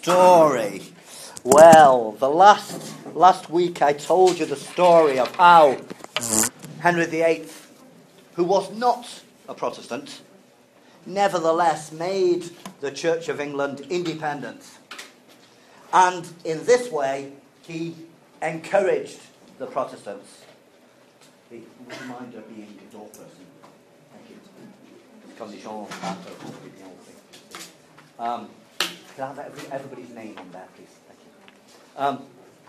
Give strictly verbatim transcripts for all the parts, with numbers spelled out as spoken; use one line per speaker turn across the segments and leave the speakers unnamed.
story. Well, the last last week I told you the story of how Henry the Eighth, who was not a Protestant, nevertheless made the Church of England independent. And in this way, he encouraged the Protestants. Hey, would you mind being a door person? Thank you. Comme les gens Um, can I have every, everybody's name on there, please? Thank you. Um,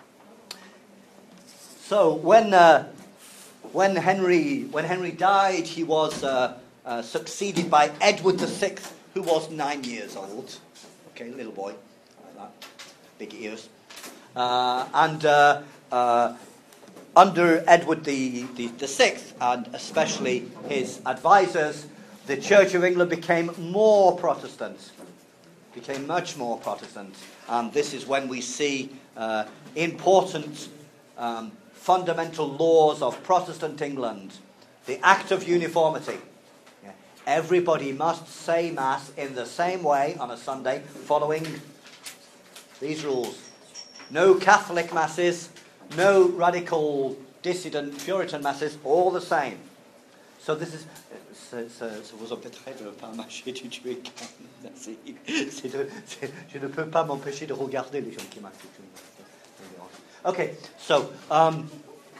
so when uh, when Henry when Henry died, he was uh, uh, succeeded by Edward the Sixth, who was nine years old. Okay, little boy, like that, big ears, uh, and uh, uh, under Edward the, the the Sixth, and especially his advisors, the Church of England became more Protestant. became much more Protestant, and this is when we see uh, important um, fundamental laws of Protestant England. The Act of Uniformity. Yeah. Everybody must say Mass in the same way on a Sunday, following these rules. No Catholic Masses, no radical dissident Puritan Masses, all the same. So this is... Ça, ça, ça vous empêcherait de ne pas marcher du Dieu. Merci. C'est de, c'est, je ne peux pas m'empêcher de regarder les gens qui marchent. Okay, so, um,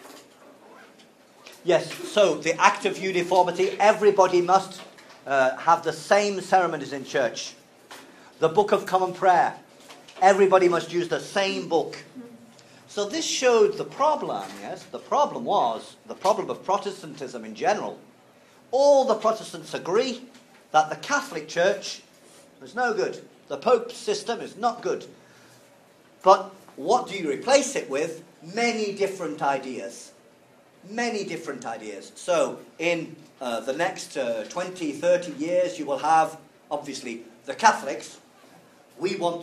yes, so the Act of Uniformity, everybody must uh, have the same ceremonies in church. The Book of Common Prayer, everybody must use the same book. So this showed the problem, yes? The problem was, the problem of Protestantism in general. All the Protestants agree that the Catholic Church is no good. The Pope's system is not good. But what do you replace it with? Many different ideas. Many different ideas. So in uh, the next uh, twenty, thirty years, you will have, obviously, the Catholics. We want...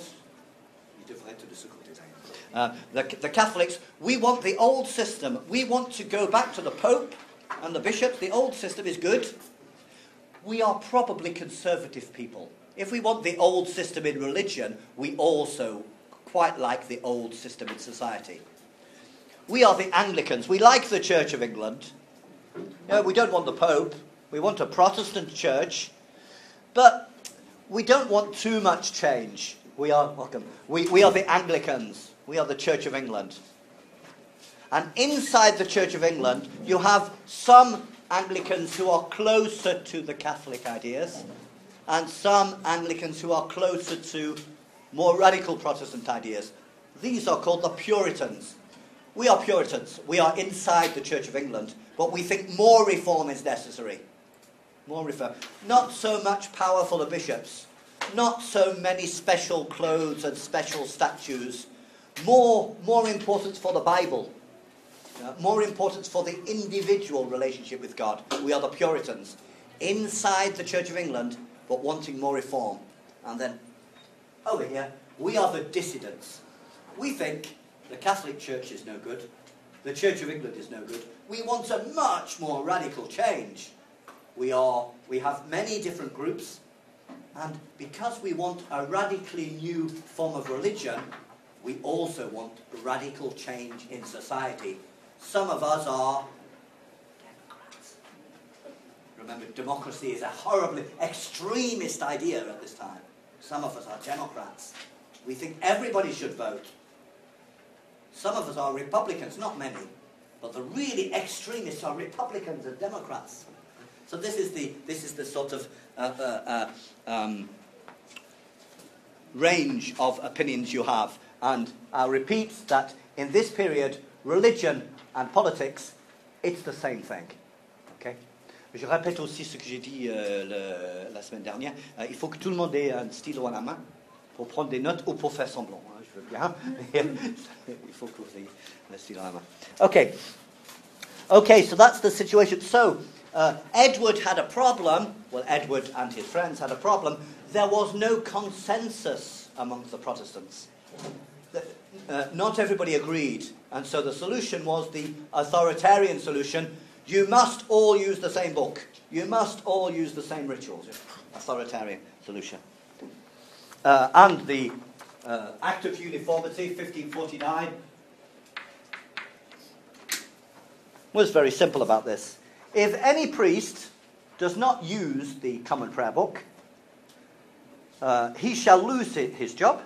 Uh, the, the Catholics, we want the old system. We want to go back to the Pope and the bishops. The old system is good. We are probably conservative people. If we want the old system in religion, we also quite like the old system in society. We are the Anglicans. We like the Church of England. You know, we don't want the Pope. We want a Protestant church. But we don't want too much change. We are, welcome. We, we are the Anglicans. We are the Church of England. And inside the Church of England, you have some Anglicans who are closer to the Catholic ideas, and some Anglicans who are closer to more radical Protestant ideas. These are called the Puritans. We are Puritans. We are inside the Church of England, but we think more reform is necessary. More reform. Not so much power for the bishops. Not so many special clothes and special statues. More, more importance for the Bible. Uh, more importance for the individual relationship with God. We are the Puritans. Inside the Church of England, but wanting more reform. And then, over here, we are the dissidents. We think the Catholic Church is no good. The Church of England is no good. We want a much more radical change. We are, we have many different groups. And because we want a radically new form of religion, we also want radical change in society. Some of us are Democrats. Remember, democracy is a horribly extremist idea at this time. Some of us are Democrats. We think everybody should vote. Some of us are Republicans, not many. But the really extremists are Republicans and Democrats. So this is the, this is the sort of uh, uh, uh, um, range of opinions you have. And I'll repeat that in this period, religion and politics, it's the same thing. Okay? Je répète aussi ce que j'ai dit euh, le, la semaine dernière. Euh, il faut que tout le monde ait un stylo à la main pour prendre des notes ou pour faire semblant. Hein, je veux bien. Il faut que vous ayez un stylo à la main. Okay. Okay, so that's the situation. So, uh, Edward had a problem. Well, Edward and his friends had a problem. There was no consensus amongst the Protestants. Uh, not everybody agreed, and so the solution was the authoritarian solution. You must all use the same book. You must all use the same rituals. Authoritarian solution. Uh, and the uh, Act of Uniformity, fifteen forty-nine, was very simple about this. If any priest does not use the Common Prayer Book, uh, he shall lose his job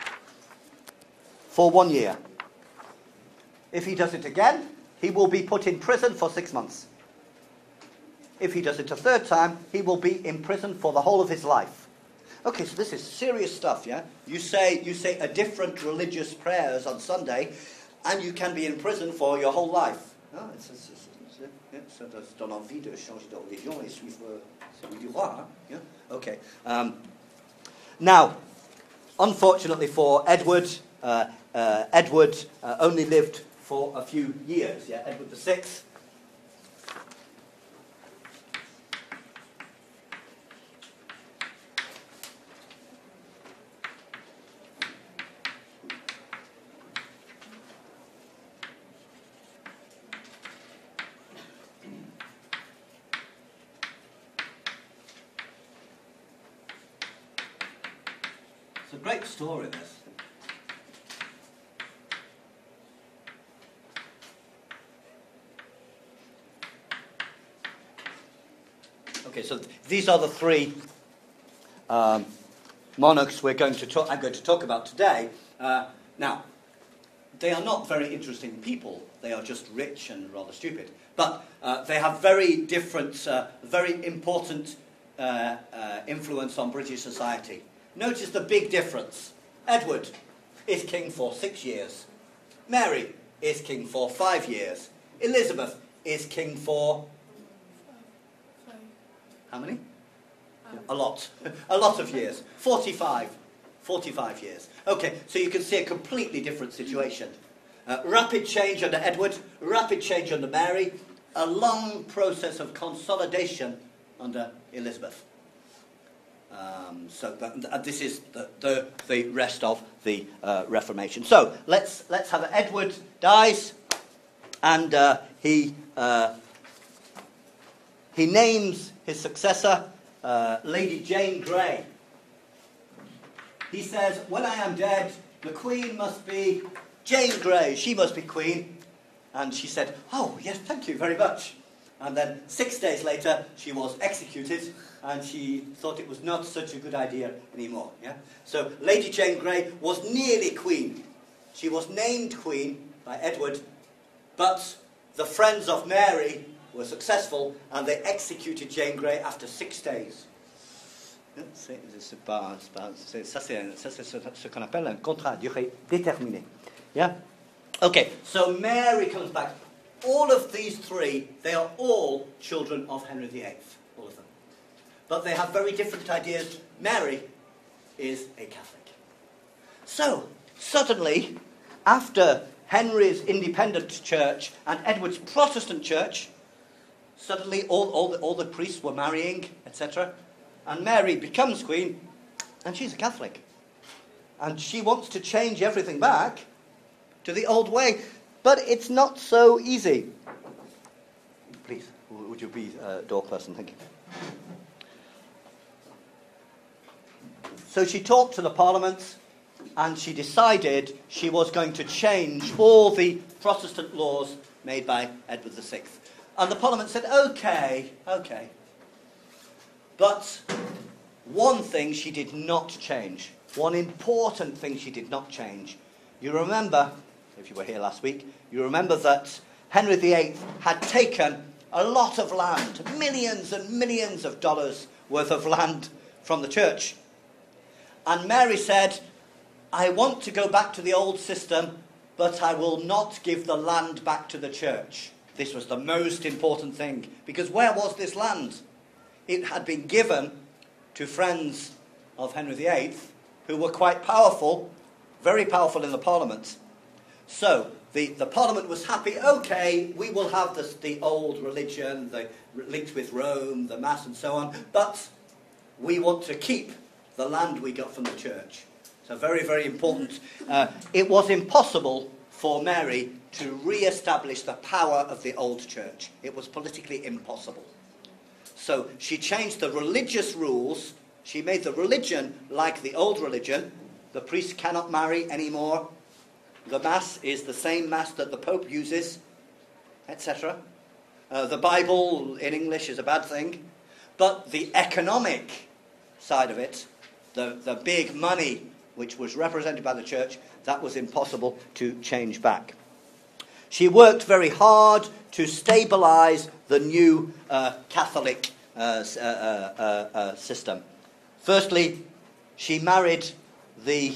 for one year. If he does it again, he will be put in prison for six months. If he does it a third time, he will be in prison for the whole of his life. Okay, so this is serious stuff, yeah? You say you say a different religious prayers on Sunday, and you can be in prison for your whole life. Ah, c'est, c'est, c'est, c'est, ça donne envie de changer de religion et suivre celui du roi. Hein? Yeah? Okay. Um, now, unfortunately for Edward, uh, uh, Edward uh, only lived for a few years. Yeah, Edward the Sixth. It's a great story, this. Okay, so th- these are the three um, monarchs we're going to talk. I'm going to talk about today. Uh, now, they are not very interesting people. They are just rich and rather stupid. But uh, they have very different, uh, very important uh, uh, influence on British society. Notice the big difference. Edward is king for six years. Mary is king for five years. Elizabeth is king for... How many? Um, a lot. A lot of years. Forty-five. Forty-five years. Okay, so you can see a completely different situation. Uh, rapid change under Edward, rapid change under Mary, a long process of consolidation under Elizabeth. Um, so th- th- this is the, the, the rest of the uh, Reformation. So let's let's have it. Edward dies, and uh, he uh, he names his successor, uh, Lady Jane Grey. He says, "When I am dead, the Queen must be Jane Grey. She must be Queen." And she said, "Oh yes, thank you very much." And then six days later, she was executed, and she thought it was not such a good idea anymore. Yeah. So Lady Jane Grey was nearly queen. She was named queen by Edward, but the friends of Mary were successful, and they executed Jane Grey after six days. C'est, c'est pas, c'est pas, c'est, ça, c'est, ça, c'est ce qu'on appelle un contrat à durée déterminée. Yeah. Okay. So Mary comes back. All of these three, they are all children of Henry the Eighth, all of them. But they have very different ideas. Mary is a Catholic. So, suddenly, after Henry's independent church and Edward's Protestant church, suddenly all, all, the, all the priests were marrying, et cetera. And Mary becomes queen, and she's a Catholic. And she wants to change everything back to the old way. But it's not so easy. Please, would you be a door person? Thank you. So she talked to the Parliament, and she decided she was going to change all the Protestant laws made by Edward the Sixth. And the Parliament said, okay, okay. But one thing she did not change, one important thing she did not change. You remember... If you were here last week, you remember that Henry the Eighth had taken a lot of land, millions and millions of dollars worth of land from the church. And Mary said, I want to go back to the old system, but I will not give the land back to the church. This was the most important thing, because where was this land? It had been given to friends of Henry the Eighth, who were quite powerful, very powerful in the Parliament. So, the, the Parliament was happy, okay, we will have this, the old religion, the linked with Rome, the Mass and so on, but we want to keep the land we got from the church. So very, very important. Uh, it was impossible for Mary to re-establish the power of the old church. It was politically impossible. So she changed the religious rules, she made the religion like the old religion, The priest cannot marry anymore. The Mass is the same Mass that the Pope uses, et cetera. Uh, the Bible in English is a bad thing. But the economic side of it, the, the big money which was represented by the church, that was impossible to change back. She worked very hard to stabilize the new uh, Catholic uh, uh, uh, uh, system. Firstly, she married the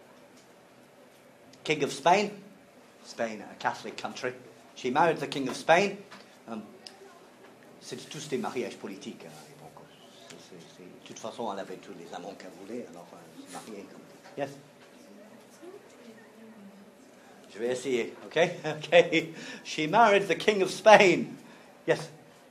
King of Spain. Spain, a Catholic country. She married the King of Spain. Um, C'était tous des mariages politiques. Hein, de toute façon, elle avait tous les amants qu'elle voulait, alors elle se mariait. Yes? Je vais essayer, okay? Okay. She married the King of Spain. Yes?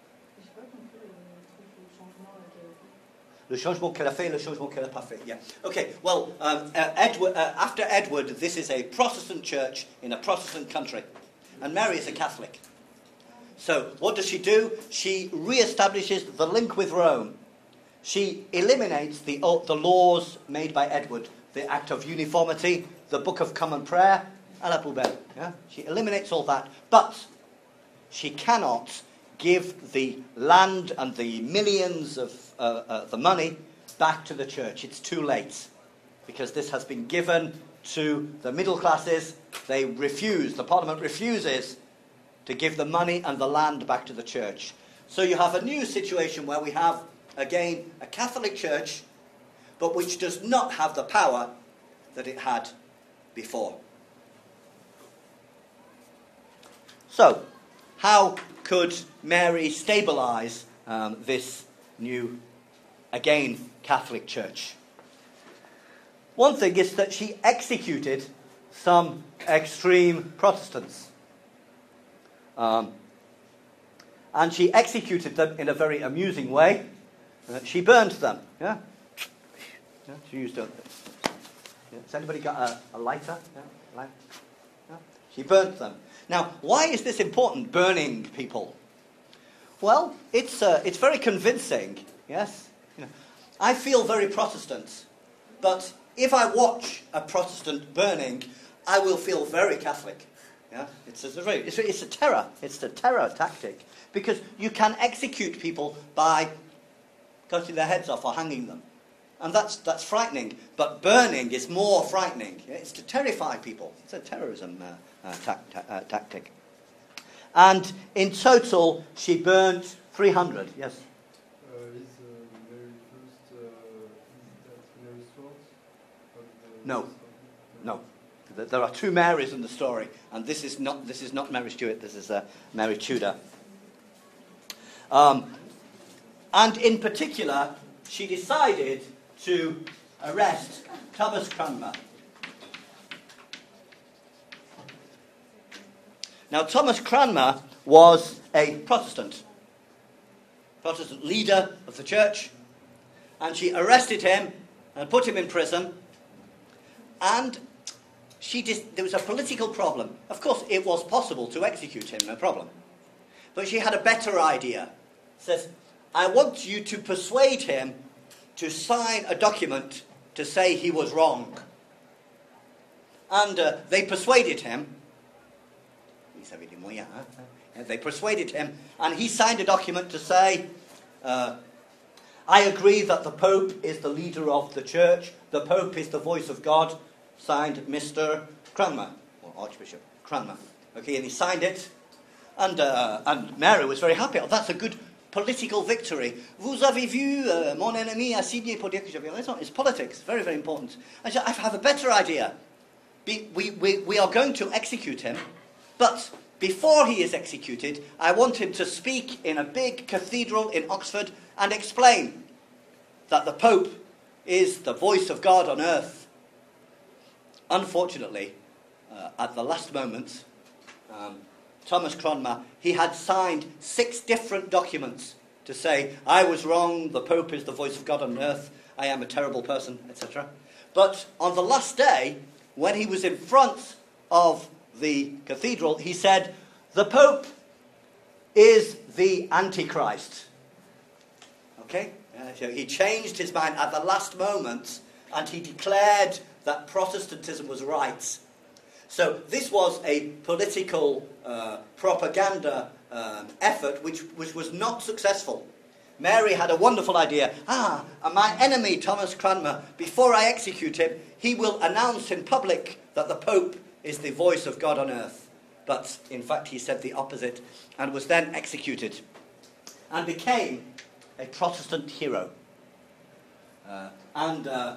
Le changement qu'elle a fait, le changement qu'elle a pas fait. Yeah. Okay. Well, um, uh, Edward, uh, after Edward, this is a Protestant church in a Protestant country, and Mary is a Catholic. So, what does she do? She re-establishes the link with Rome. She eliminates the the laws made by Edward, the Act of Uniformity, the Book of Common Prayer, à la poubelle. Yeah? She eliminates all that, but she cannot give the land and the millions of uh, uh, the money back to the church. It's too late, because this has been given to the middle classes. They refuse, the Parliament refuses to give the money and the land back to the church. So you have a new situation where we have, again, a Catholic church, but which does not have the power that it had before. So, how could Mary stabilize um, this new, again, Catholic church? One thing is that she executed some extreme Protestants. Um, and she executed them in a very amusing way. Uh, she burned them. Yeah? Yeah, she used a. Yeah. Has anybody got a, a lighter? Yeah? Light? Yeah? She burnt them. Now, why is this important, burning people? Well, it's uh, it's very convincing. Yes, you know, I feel very Protestant, but if I watch a Protestant burning, I will feel very Catholic. Yeah, it's a very, it's, it's a terror. It's a terror tactic, because you can execute people by cutting their heads off or hanging them, and that's that's frightening. But burning is more frightening. Yeah? It's to terrify people. It's a terrorism uh, uh, ta- ta- uh, tactic. And in total, she burnt three hundred. Yes.
Uh, is uh, the very first uh, is that Mary Stuart?
No, no. There are two Marys in the story, and this is not this is not Mary Stuart. This is uh, Mary Tudor. Um, and in particular, she decided to arrest Thomas Cranmer. Now, Thomas Cranmer was a Protestant, Protestant leader of the church, and she arrested him and put him in prison. And she dis- there was a political problem. Of course, it was possible to execute him, no problem. But she had a better idea. Says, I want you to persuade him to sign a document to say he was wrong. And uh, they persuaded him. They persuaded him, and he signed a document to say, uh, I agree that the Pope is the leader of the church, the Pope is the voice of God, signed Mister Cranmer, or Archbishop Cranmer. Okay, and he signed it, and uh, and Mary was very happy. Oh, that's a good political victory. Vous avez vu, uh, mon ennemi a signé pour dire que j'avais raison. It's politics, very, very important. I said, I have a better idea. Be, we, we, we are going to execute him, but before he is executed, I want him to speak in a big cathedral in Oxford and explain that the Pope is the voice of God on earth. Unfortunately, uh, at the last moment, um, Thomas Cranmer, he had signed six different documents to say, I was wrong, the Pope is the voice of God on earth, I am a terrible person, et cetera. But on the last day, when he was in front of the cathedral, he said, the Pope is the Antichrist. Okay? Uh, so he changed his mind at the last moment, and he declared that Protestantism was right. So this was a political uh, propaganda um, effort which, which was not successful. Mary had a wonderful idea. Ah, and my enemy, Thomas Cranmer, before I execute him, he will announce in public that the Pope is the voice of God on earth. But in fact he said the opposite and was then executed and became a Protestant hero. Uh, and uh,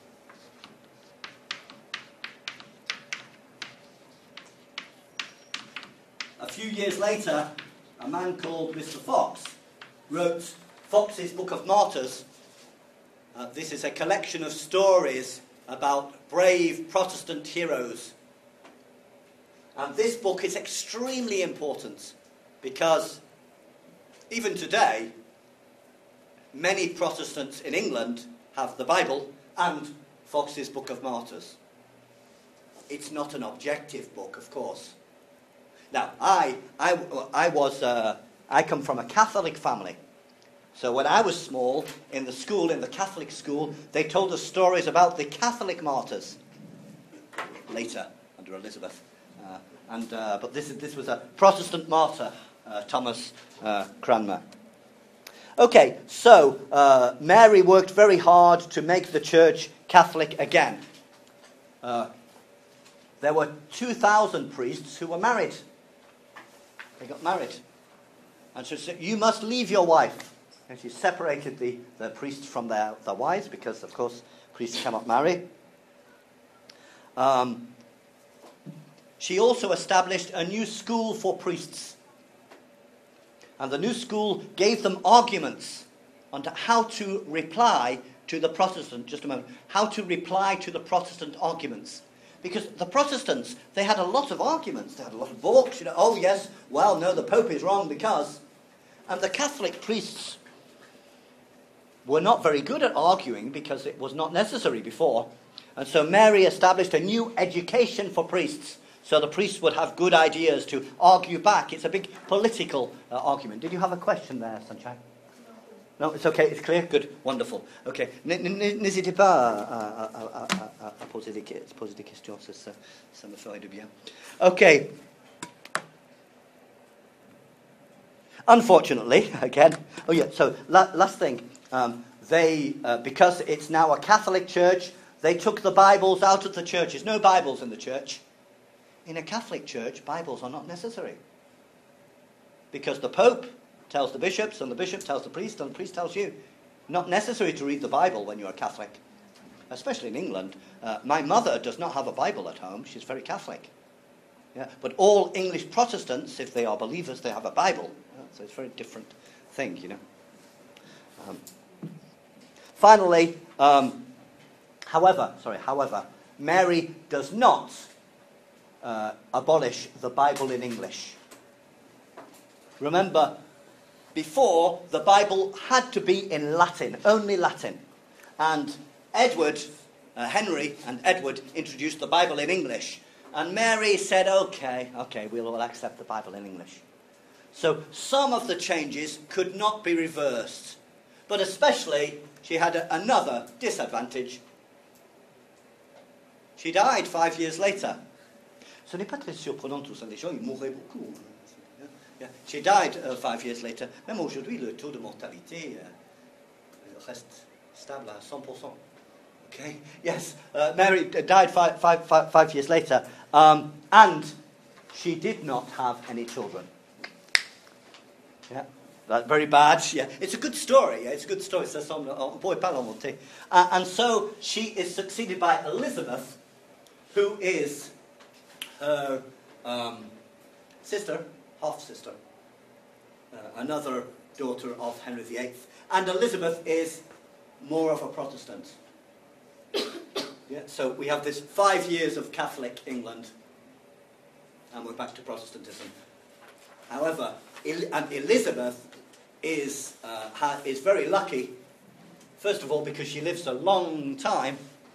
a few years later, a man called Mister Fox wrote Fox's Book of Martyrs. Uh, this is a collection of stories about brave Protestant heroes. And this book is extremely important because even today, many Protestants in England have the Bible and Fox's Book of Martyrs. It's not an objective book, of course. Now, I, I, I was, uh, I come from a Catholic family. So when I was small, in the school, in the Catholic school, they told us stories about the Catholic martyrs. Later, under Elizabeth. Uh, and uh, but this, this was a Protestant martyr, uh, Thomas uh, Cranmer. Okay, so uh, Mary worked very hard to make the church Catholic again. Uh, there were two thousand priests who were married. They got married. And so she said, you must leave your wife. And she separated the, the priests from their, their wives because, of course, priests cannot marry. Um, she also established a new school for priests. And the new school gave them arguments on how to reply to the Protestant, just a moment, how to reply to the Protestant arguments. Because the Protestants, they had a lot of arguments. They had a lot of books, you know, oh yes, well, no, the Pope is wrong because... And the Catholic priests were not very good at arguing because it was not necessary before. And so Mary established a new education for priests. So the priests would have good ideas to argue back. It's a big political uh, argument. Did you have a question there, Sunshine? No, it's okay, it's clear? Good, wonderful. Okay, n'hésitez pas à, à, à, à, à poser, des, poser des questions, ça, ça, ça me ferait du bien. Okay. Unfortunately, again, oh yeah, so la- last thing, um, they, uh, because it's now a Catholic church, they took the Bibles out of the churches. No Bibles in the church. In a Catholic church, Bibles are not necessary. Because the Pope tells the bishops, and the bishop tells the priest, and the priest tells you. Not necessary to read the Bible when you're a Catholic. Especially in England. Uh, my mother does not have a Bible at home. She's very Catholic. Yeah? But all English Protestants, if they are believers, they have a Bible. Yeah? So it's a very different thing, you know. Um, finally, um, however, sorry, however, Mary does not uh, abolish the Bible in English. Remember, before, the Bible had to be in Latin, only Latin. And Edward, uh, Henry and Edward introduced the Bible in English. And Mary said, okay, okay, we'll all accept the Bible in English. So some of the changes could not be reversed. But especially, she had a, another disadvantage. She died five years later. Ce n'est pas très surprenant tout ça, les gens, ils mourraient beaucoup. Yeah. She died uh, five years later. Même aujourd'hui, le taux de mortalité uh, reste stable à one hundred percent. Okay? Yes, uh, Mary died five, five, five, five years later. Um, and she did not have any children. Yeah, that's very bad. Yeah, it's a good story. Yeah, it's a good story. Ça semble un peu épais. Uh, and so she is succeeded by Elizabeth, who is her um, sister, half-sister, uh, another daughter of Henry the Eighth. And Elizabeth is more of a Protestant. Yeah, so we have this five years of Catholic England, and we're back to Protestantism. However, El- and Elizabeth is, uh, ha- is very lucky, first of all, because she lives a long time,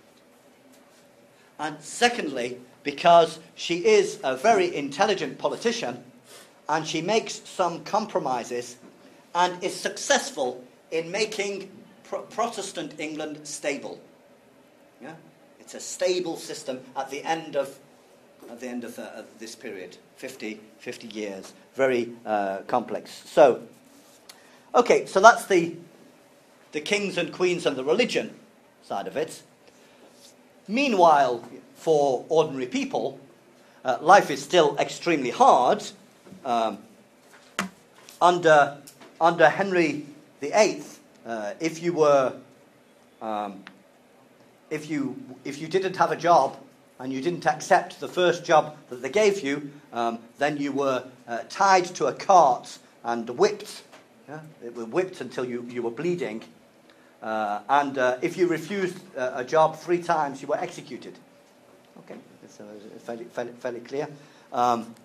and secondly, because she is a very intelligent politician, and she makes some compromises, and is successful in making pro- Protestant England stable. Yeah? It's a stable system at the end of at the end of, the, of this period, fifty, fifty years, very uh, complex. So, okay, so that's the the kings and queens and the religion side of it. Meanwhile, for ordinary people, uh, life is still extremely hard. Um, under under Henry the Eighth, uh, if you were um, if you if you didn't have a job and you didn't accept the first job that they gave you, um, then you were uh, tied to a cart and whipped. Yeah? It was whipped until you, you were bleeding. Uh, and uh, if you refused uh, a job three times, you were executed. Okay, that's uh, fairly, fairly, fairly clear. Um,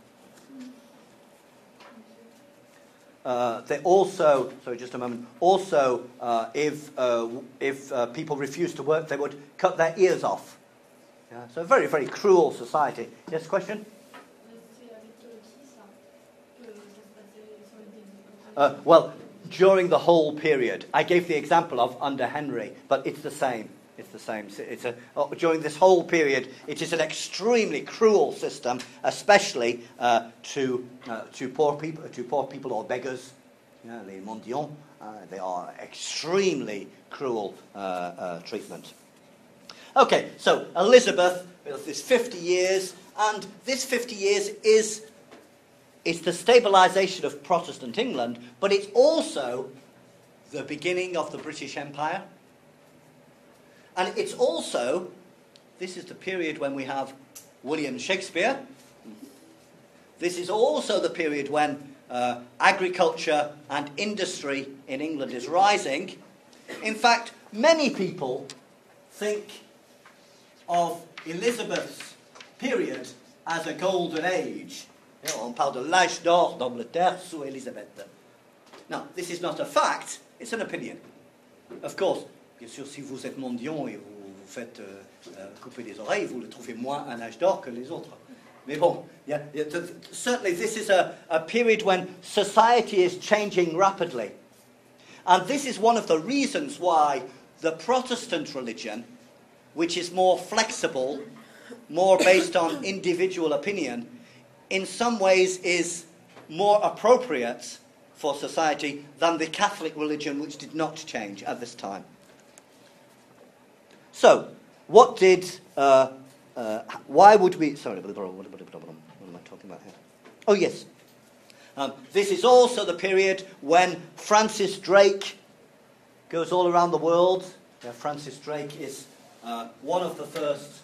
uh, they also, sorry, just a moment. Also, uh, if uh, if uh, people refused to work, they would cut their ears off. Yeah, so a very, very cruel society. Yes, question? Uh, well, during the whole period. I gave the example of under Henry, but it's the same. It's the same. It's a, oh, during this whole period, it is an extremely cruel system, especially uh, to uh, to poor people, to poor people or beggars. Yeah, les mendiants. Uh, they are extremely cruel uh, uh, treatment. Okay, so Elizabeth, this fifty years, and this fifty years is it's the stabilisation of Protestant England, but it's also the beginning of the British Empire. And it's also, this is the period when we have William Shakespeare. This is also the period when uh, agriculture and industry in England is rising. In fact, many people think of Elizabeth's period as a golden age. You know, on parle de l'âge d'or d'Angleterre sous Elisabeth. Now, this is not a fact, it's an opinion. Of course, bien sûr, si vous êtes mendiant et vous vous faites euh, euh, couper les oreilles, vous le trouvez moins un âge d'or que les autres. Mais bon, yeah, yeah, th- certainly this is a, a period when society is changing rapidly. And this is one of the reasons why the Protestant religion, which is more flexible, more based on individual opinion, in some ways is more appropriate for society than the Catholic religion, which did not change at this time. So, what did, uh, uh, why would we, sorry, what, what, what, what am I talking about here? Oh, yes. Um, this is also the period when Francis Drake goes all around the world. Yeah, Francis Drake is uh, one of the first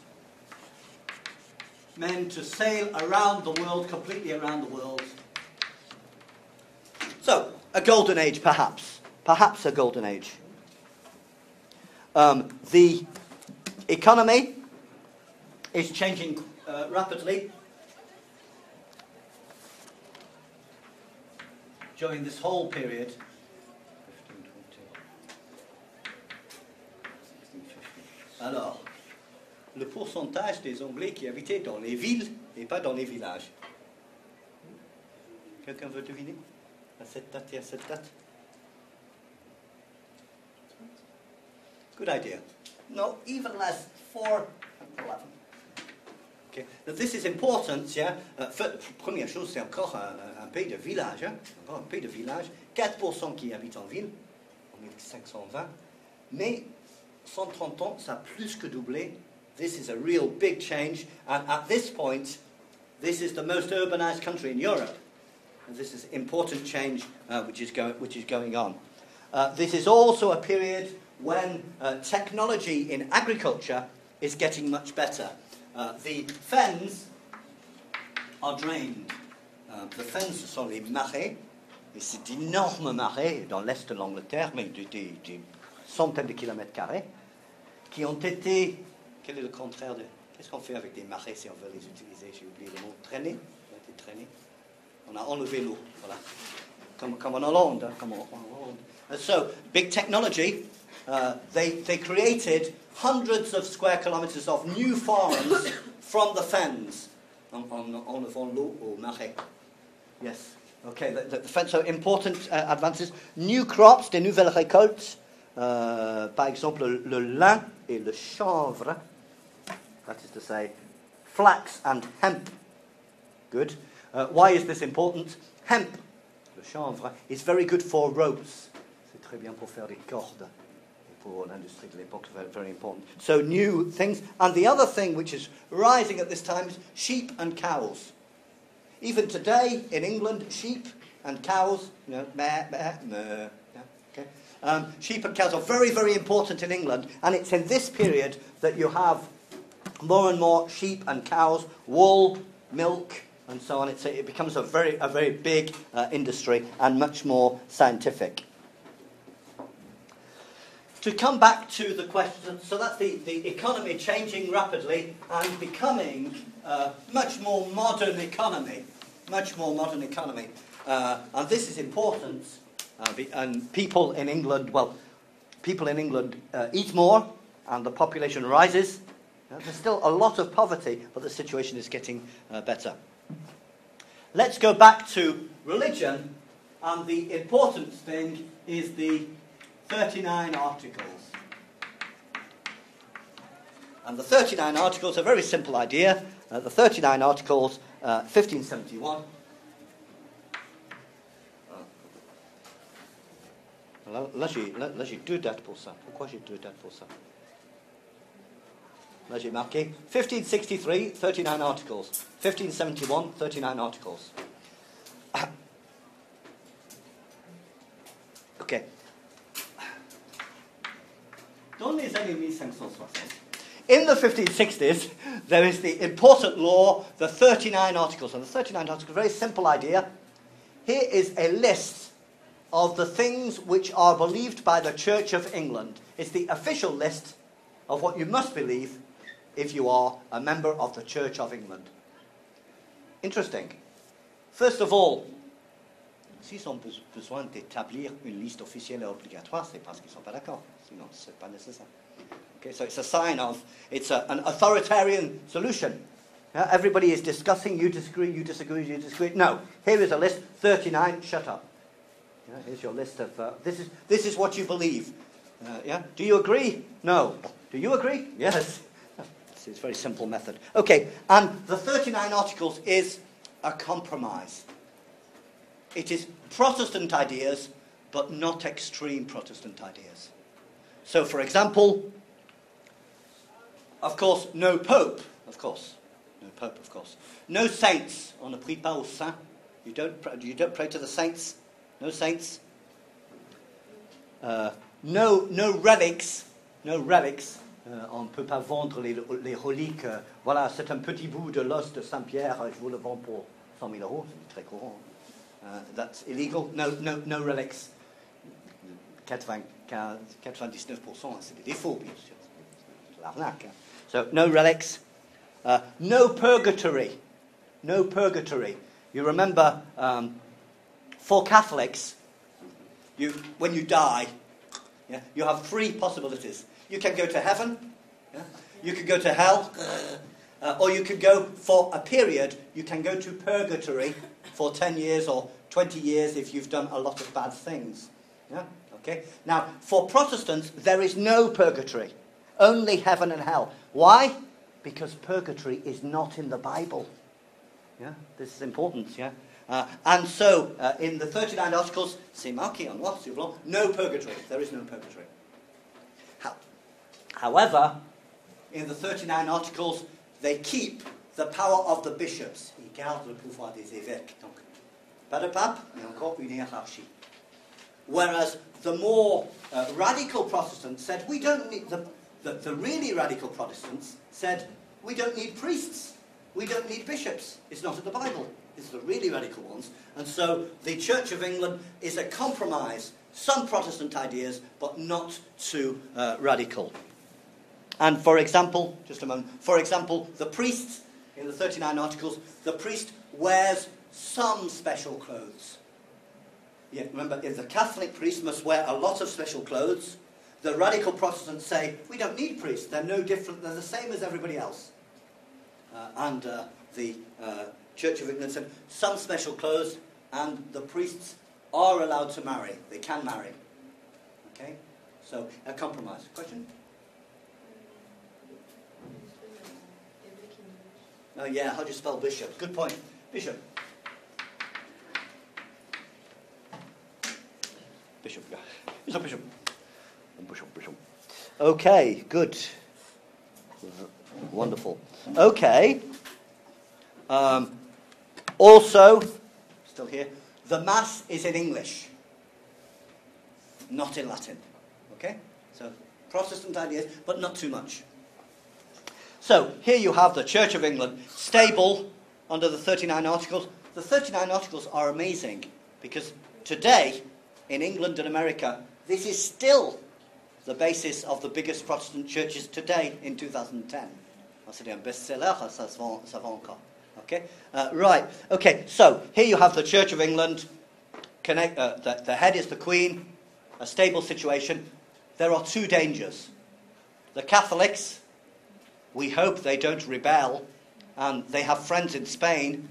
men to sail around the world, completely around the world. So, a golden age, perhaps. Perhaps a golden age. Um, the economy is changing uh, rapidly during this whole period. Alors, le pourcentage des Anglais qui habitaient dans les villes et pas dans les villages. Quelqu'un veut deviner? À cette date et à cette date? Good idea. No, even less, four and eleven. Okay. Now this is important, yeah. Uh, première chose, c'est encore un, un pays de village, hein? Encore un pays de village. quatre pour cent qui habitent en ville, en mille cinq cent vingt. Mais cent trente ans, ça a plus que doublé. This is a real big change, and at this point, this is the most urbanized country in Europe. And this is an important change uh, which is going which is going on. Uh, this is also a period when uh, technology in agriculture is getting much better. Uh, the fens are drained. Uh, the fens sont les marais, et c'est d'énormes marais dans l'est de l'Angleterre, mais des, des, des centaines de kilomètres carrés, qui ont été... Quel est le contraire de... Qu'est-ce qu'on fait avec des marais si on veut les utiliser? J'ai oublié le mot. Traîner. Ils ont été traînés. On a enlevé l'eau. Voilà. Comme, comme en Hollande. Hein, comme en, en Hollande. And so, big technology. Uh, they, they created hundreds of square kilometers of new farms from the fens. En, en, en enlevant l'eau au marais. Yes. Okay, the, the, the fens. So, important uh, advances. New crops, des nouvelles récoltes. Uh, par exemple, le, le lin et le chanvre. that is to say, flax and hemp. Good. Uh, why is this important? Hemp, le chanvre, is very good for ropes. C'est très bien pour faire des cordes. For l'industrie de l'époque, very, very important. So new things. And the other thing which is rising at this time is sheep and cows. Even today in England, sheep and cows, you know, meh, meh, meh, yeah, okay. Um, sheep and cows are very, very important in England, and it's in this period that you have more and more sheep and cows, wool, milk, and so on. It's a, it becomes a very, a very big uh, industry and much more scientific. To come back to the question, so that's the, the economy changing rapidly and becoming a much more modern economy, much more modern economy. Uh, and this is important. Uh, be, and people in England, well, people in England uh, eat more and the population rises. Uh, there's still a lot of poverty, but the situation is getting uh, better. Let's go back to religion, and the important thing is the thirty-nine Articles. And the thirty-nine Articles are a very simple idea. Uh, the thirty-nine Articles, uh, fifteen seventy-one. Là, là, j'ai, là, là, j'ai deux dates pour ça. Pourquoi j'ai deux dates pour ça? Là, j'ai marqué fifteen sixty-three, thirty-nine Articles. fifteen seventy-one, thirty-nine Articles. OK. Dans les années fifteen sixty, in the fifteen sixties, there is the important law, the thirty-nine Articles. And the thirty-nine Articles, a very simple idea. Here is a list of the things which are believed by the Church of England. It's the official list of what you must believe if you are a member of the Church of England. Interesting. First of all, s'ils ont besoin d'établir une liste officielle et obligatoire, c'est parce qu'ils sont pas d'accord. Sinon, c'est pas nécessaire. Okay, so it's a sign of, it's a, an authoritarian solution. Uh, everybody is discussing, you disagree, you disagree, you disagree. No, here is a list, thirty-nine, shut up. Yeah, here's your list of, uh, this is this is what you believe. Uh, yeah, do you agree? No. Do you agree? Yes. It's a very simple method. Okay, and the thirty-nine Articles is a compromise. It is Protestant ideas, but not extreme Protestant ideas. So, for example, of course, no Pope, of course. No Pope, of course. No saints. On ne prie pas aux saints. You don't, you don't pray to the saints. No saints. Uh, no, no relics. No relics. Uh, on ne peut pas vendre les, les reliques. Euh, voilà, c'est un petit bout de l'os de Saint-Pierre. Je vous le vends pour cent mille euros. C'est très courant. Uh, that's illegal. No, no, no relics. ninety-nine percent, c'est des défauts, bien sûr. C'est l'arnaque. So, no relics. Uh, no purgatory. No purgatory. You remember, um, for Catholics, you when you die, yeah, you have three possibilities. You can go to heaven, yeah? You can go to hell, uh, or you can go for a period, you can go to purgatory for ten years or twenty years if you've done a lot of bad things. Yeah? Okay? Now, for Protestants, there is no purgatory, only heaven and hell. Why? Because purgatory is not in the Bible. Yeah? This is important, yeah? Uh, and so, uh, in the thirty-nine Articles, c'est marqué en noir sur blanc, no purgatory. There is no purgatory. How, however, in the thirty-nine Articles, they keep the power of the bishops. Ils gardent le pouvoir des évêques. Donc, pas de pape, mais encore une hiérarchie. Whereas the more uh, radical Protestants said, we don't need, the, the, the really radical Protestants said, we don't need priests. We don't need bishops. It's not in the Bible. It's the really radical ones. And so the Church of England is a compromise. Some Protestant ideas, but not too uh, radical. And for example, just a moment, for example, the priest, in the thirty-nine Articles, the priest wears some special clothes. Yeah, remember, if the Catholic priest must wear a lot of special clothes, the radical Protestants say, we don't need priests. They're no different. They're the same as everybody else. Uh, and uh, the uh, Church of England said, some special clothes, and the priests are allowed to marry. They can marry. Okay? So, a compromise. Question? Oh yeah, how do you spell bishop? Good point. Bishop. Bishop. Bishop, bishop. Bishop, bishop. Okay, good. Wonderful. Okay. Um, also, still here, the Mass is in English, not in Latin. Okay? So, Protestant ideas, but not too much. So, here you have the Church of England, stable under the thirty-nine Articles. The thirty-nine Articles are amazing, because today, in England and America, this is still the basis of the biggest Protestant churches today in two thousand ten. C'est un best-seller, ça se vend, ça vend encore. Okay? Uh, right. Okay, so here you have the Church of England. Connect, uh, the, the head is the Queen, a stable situation. There are two dangers. The Catholics, we hope they don't rebel, and they have friends in Spain.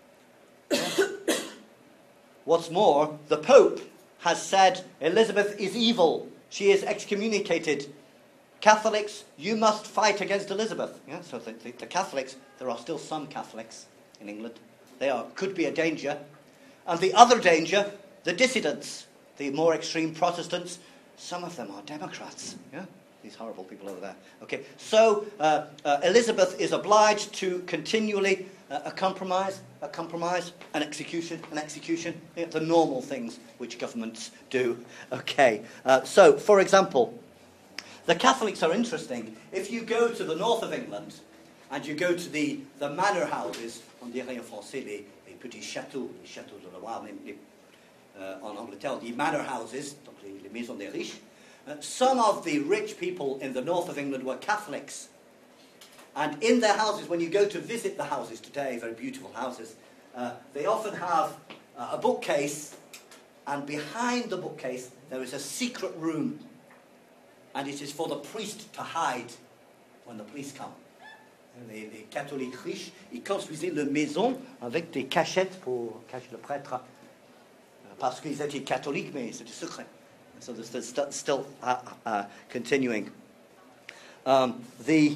What's more, the Pope has said Elizabeth is evil. She is excommunicated. Catholics, you must fight against Elizabeth. Yeah, so the, the, the Catholics, there are still some Catholics in England. They are could be a danger. And the other danger, the dissidents, the more extreme Protestants, some of them are Democrats. Yeah, these horrible people over there. Okay, so uh, uh, Elizabeth is obliged to continually uh, a compromise, a compromise, an execution, an execution. Yeah, the normal things which governments do. Okay, uh, so for example, the Catholics are interesting. If you go to the north of England and you go to the, the manor houses, on dirait en français les, les petits châteaux, les châteaux de la Loire, même les, uh, en Angleterre, the manor houses, donc les, les maisons des riches, uh, some of the rich people in the north of England were Catholics. And in their houses, when you go to visit the houses today, very beautiful houses, uh, they often have uh, a bookcase, and behind the bookcase there is a secret room. And it is for the priest to hide when the police come. Les, les catholiques riches, ils construisaient leur maison avec des cachettes pour cacher le prêtre. Parce qu'ils étaient catholiques, mais c'était secret. So this is still, still uh, uh, continuing. Um, the,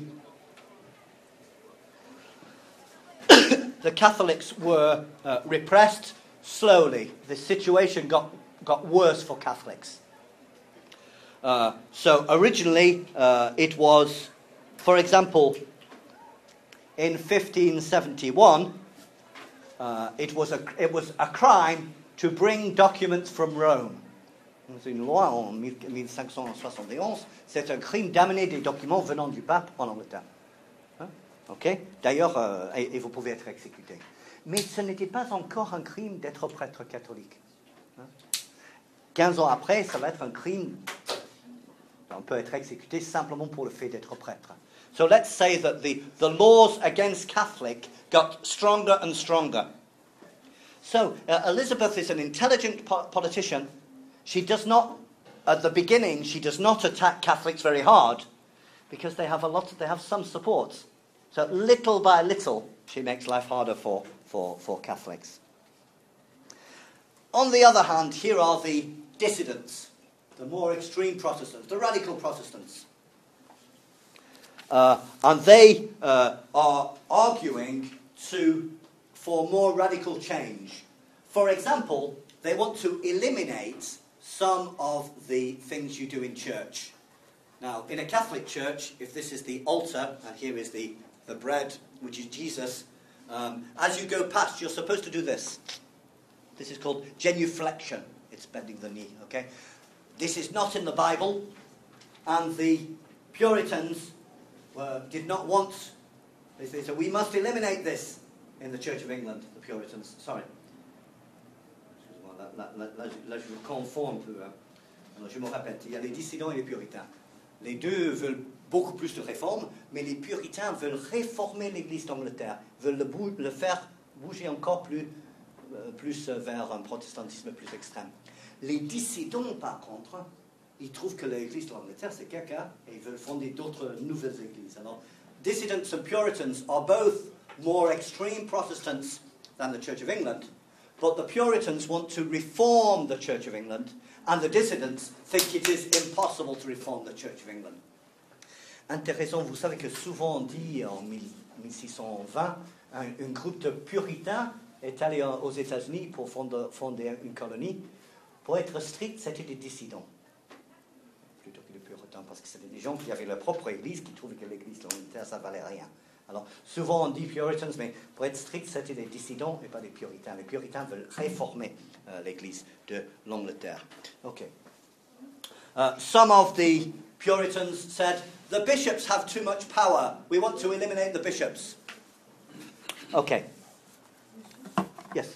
the Catholics were uh, repressed slowly. The situation got, got worse for Catholics. Uh, so originally uh, it was, for example, in fifteen seventy-one, uh, it was a it was a crime to bring documents from Rome. C'est une loi en mille cinq cent soixante et onze. C'est un crime d'amener des documents venant du pape en Angleterre. Hein? Ok. D'ailleurs, euh, et, et vous pouvez être exécuté. Mais ce n'était pas encore un crime d'être prêtre catholique. Hein? quinze ans après, ça va être un crime. On peut être exécuté simplement pour le fait d'être prêtre. So let's say that the, the laws against Catholic got stronger and stronger. So uh, Elizabeth is an intelligent po- politician. She does not, at the beginning, she does not attack Catholics very hard because they have a lot. Of, they have some support. So little by little, she makes life harder for, for, for Catholics. On the other hand, here are the dissidents. The more extreme Protestants, the radical Protestants. Uh, and they uh, are arguing to, for more radical change. For example, they want to eliminate some of the things you do in church. Now, in a Catholic church, if this is the altar, and here is the, the bread, which is Jesus, um, as you go past, you're supposed to do this. This is called genuflection. It's bending the knee, okay? This is not in the Bible, and the Puritans were, did not want, they said, so we must eliminate this in the Church of England, the Puritans. Sorry. Excusez-moi, là, là, là, là, là je me confonds un peu. Hein. Alors, je me répète, il y a les dissidents et les puritains. Les deux veulent beaucoup plus de réformes, mais les puritains veulent réformer l'Église d'Angleterre, veulent le, bou- le faire bouger encore plus, euh, plus vers un protestantisme plus extrême. Les dissidents, par contre, ils trouvent que l'Église de l'Angleterre, c'est caca, et ils veulent fonder d'autres nouvelles églises. Alors, dissidents and Puritans are both more extreme Protestants than the Church of England, but the Puritans want to reform the Church of England, and the dissidents think it is impossible to reform the Church of England. Intéressant, vous savez que souvent on dit en mille six cent vingt, un, un groupe de puritains est allé aux États-Unis pour fonder, fonder une colonie. Pour être strict, c'était des dissidents, plutôt que des puritains, parce que c'était des gens qui avaient leur propre église, qui trouvaient que l'église de l'Angleterre, ça valait rien. Alors, souvent on dit Puritans, mais pour être strict, c'était des dissidents et pas des puritains. Les puritains veulent réformer uh, l'église de l'Angleterre. Okay. Uh, some of the Puritans said, the bishops have too much power. We want to eliminate the bishops. Okay. Yes.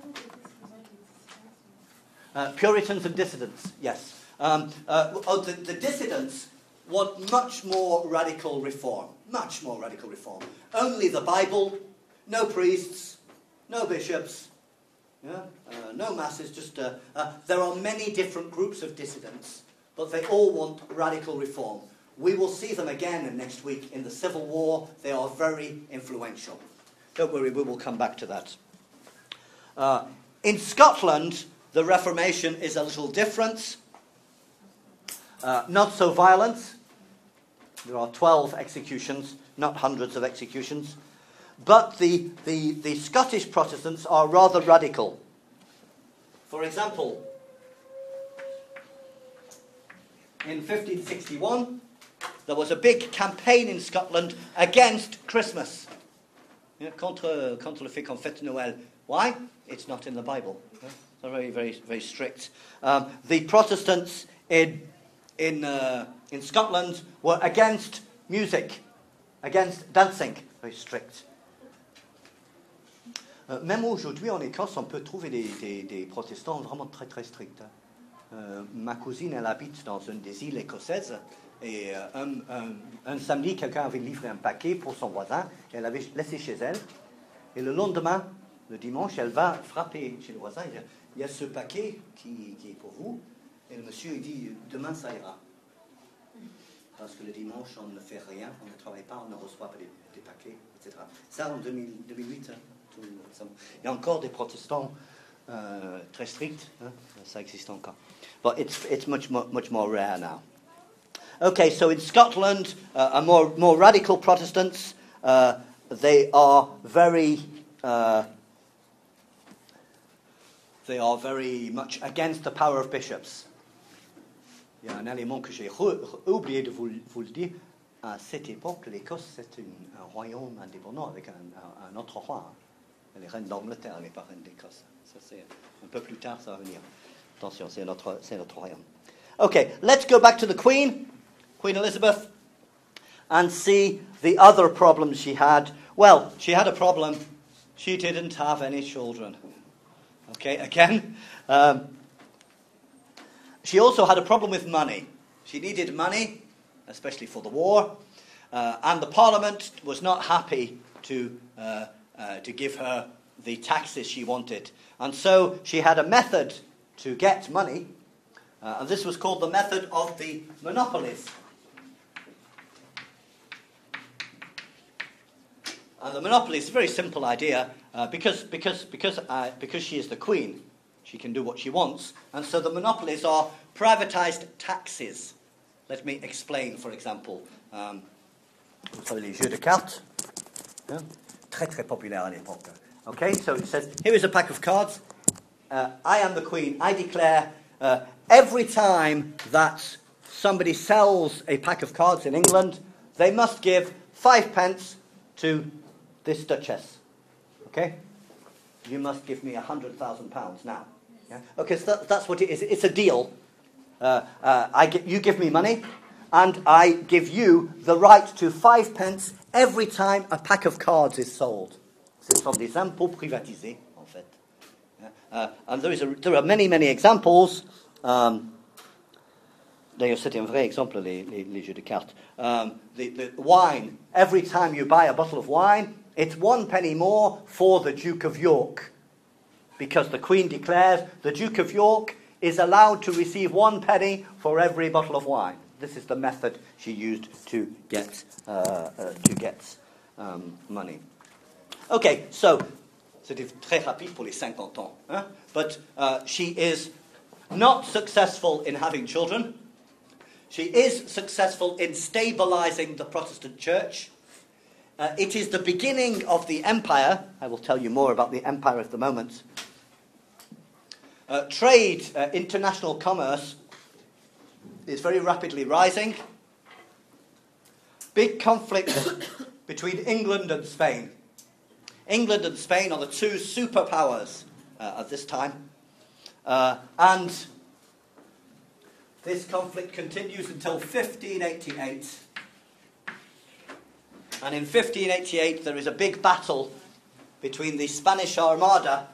Uh, Puritans and dissidents, yes. Um, uh, oh, the, the dissidents want much more radical reform. Much more radical reform. Only the Bible, no priests, no bishops, yeah? uh, no masses. Just uh, uh, there are many different groups of dissidents, but they all want radical reform. We will see them again next week in the Civil War. They are very influential. Don't worry, we will come back to that. Uh, in Scotland, the Reformation is a little different. Uh, not so violent. There are twelve executions, not hundreds of executions. But the, the, the Scottish Protestants are rather radical. For example, in fifteen sixty-one, there was a big campaign in Scotland against Christmas. Yeah, contre, contre le fait qu'on fête Noël. Why? It's not in the Bible. Yeah? They're very, very, very strict. Um, the Protestants in in uh, in Scotland were against music, against dancing. Very strict. Euh, même aujourd'hui en Écosse, on peut trouver des, des, des protestants vraiment très très stricts. Hein. Euh, ma cousine, elle habite dans une des îles écossaises. Et euh, un, un, un samedi, quelqu'un avait livré un paquet pour son voisin. Elle l'avait laissé chez elle. Et le lendemain, le dimanche, elle va frapper chez le voisin et dire « Il y a ce paquet qui, qui est pour vous. » Et le monsieur, il dit « Demain, ça ira. » Parce que le dimanche, on ne fait rien, on ne travaille pas, on ne reçoit pas des, des paquets, et cetera. Ça, en deux mille, deux mille huit, hein, tout, ça, il y a encore des protestants euh, très stricts. Hein, ça existe encore. But it's, it's much, more, much more rare now. Okay, so in Scotland, uh, a more, more radical Protestants, uh, they are very... Uh, they are very much against the power of bishops. Il y a un élément que j'ai oublié de vous, vous le dire. À cette époque, l'Écosse, c'est un royaume indépendant avec un, un, un autre roi. Elle est reine d'Angleterre, elle n'est pas reine d'Écosse. Ça, c'est un peu plus tard, ça va venir. Attention, c'est notre, c'est notre royaume. Okay, let's go back to the Queen, Queen Elizabeth, and see the other problems she had. Well, she had a problem. She didn't have any children. Okay, again. Um, she also had a problem with money. She needed money, especially for the war, uh, and the Parliament was not happy to uh, uh, to give her the taxes she wanted. And so she had a method to get money, uh, and this was called the method of the monopolies. And the monopoly is a very simple idea, uh, because because because uh, because she is the queen, she can do what she wants, and so the monopolies are privatized taxes. Let me explain, for example. Um, vous savez les jeux de cartes, hein? Très très populaire à l'époque. Okay, so it says here is a pack of cards. Uh, I am the queen. I declare uh, every time that somebody sells a pack of cards in England, they must give five pence to this duchess. Okay? You must give me a hundred thousand pounds now. Yeah? Okay, so that, that's what it is. It's a deal. Uh, uh, I get, you give me money, and I give you the right to five pence every time a pack of cards is sold. Ce sont des impôts privatisés, en fait. Yeah? Uh, and there, is a, there are many, many examples. Um, D'ailleurs, c'est un vrai exemple, les, les, les jeux de cartes. Um, the, the wine, every time you buy a bottle of wine, it's one penny more for the Duke of York. Because the Queen declares the Duke of York is allowed to receive one penny for every bottle of wine. This is the method she used to get, uh, uh, to get um, money. Okay, so, c'était très rapide pour les cinquante ans. Hein? But uh, she is not successful in having children. She is successful in stabilizing the Protestant church. Uh, it is the beginning of the empire. I will tell you more about the empire at the moment. Uh, trade, uh, international commerce is very rapidly rising. Big conflict between England and Spain. England and Spain are the two superpowers uh, at this time. Uh, and this conflict continues until fifteen eighty-eight. And in fifteen eighty-eight there is a big battle between the Spanish Armada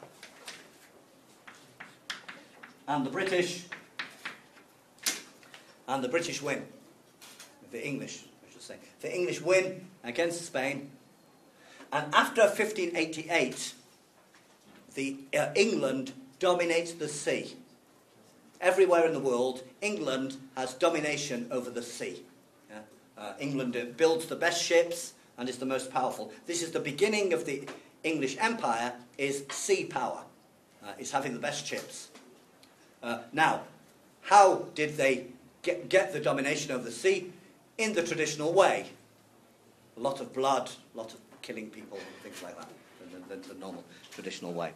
and the British. And the British win. The English, I should say. The English win against Spain. And after fifteen eighty-eight, the, uh, England dominates the sea. Everywhere in the world, England has domination over the sea. Yeah? Uh, England uh, builds the best ships and is the most powerful. This is the beginning of the English Empire, is sea power. Uh, is having the best ships. Uh, now, how did they get, get the domination over the sea? In the traditional way. A lot of blood, a lot of killing people, and things like that. The, the, the normal, traditional way.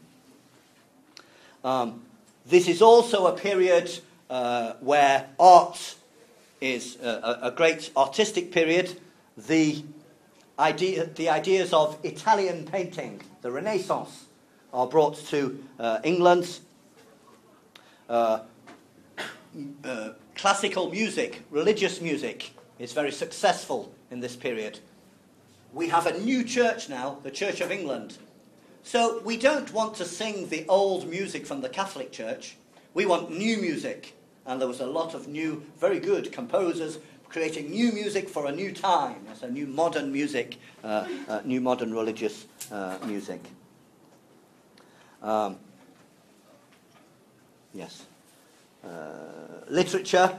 Um, this is also a period uh, where art is a, a great artistic period. The, idea, the ideas of Italian painting, the Renaissance, are brought to uh, England. Uh, uh, classical music, religious music, is very successful in this period. We have a new church now, the Church of England. So we don't want to sing the old music from the Catholic Church. We want new music. And there was a lot of new, very good composers creating new music for a new time. That's a new modern music, uh, uh, new modern religious uh, music. Um, yes. Uh, literature.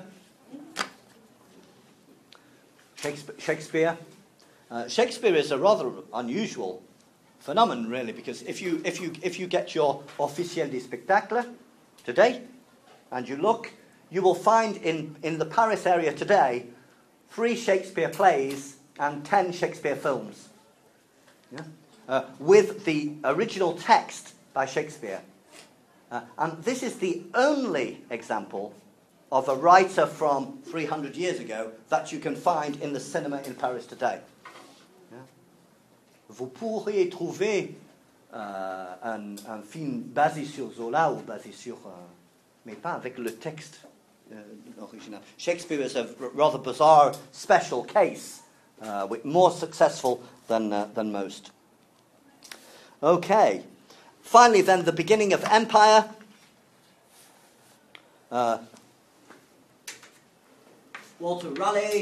Shakespeare. Shakespeare. Uh, Shakespeare is a rather unusual phenomenon, really, because if you if you if you get your Officiel des Spectacles today, and you look, you will find in in the Paris area today three Shakespeare plays and ten Shakespeare films, yeah? uh, with the original text by Shakespeare, uh, and this is the only example of a writer from three hundred years ago that you can find in the cinema in Paris today. Vous pourriez trouver euh, un, un film basé sur Zola ou basé sur... Euh, mais pas avec le texte euh, original. Shakespeare is a rather bizarre special case, uh, with more successful than, uh, than most. Okay. Finally then, the beginning of empire. Uh, Walter Raleigh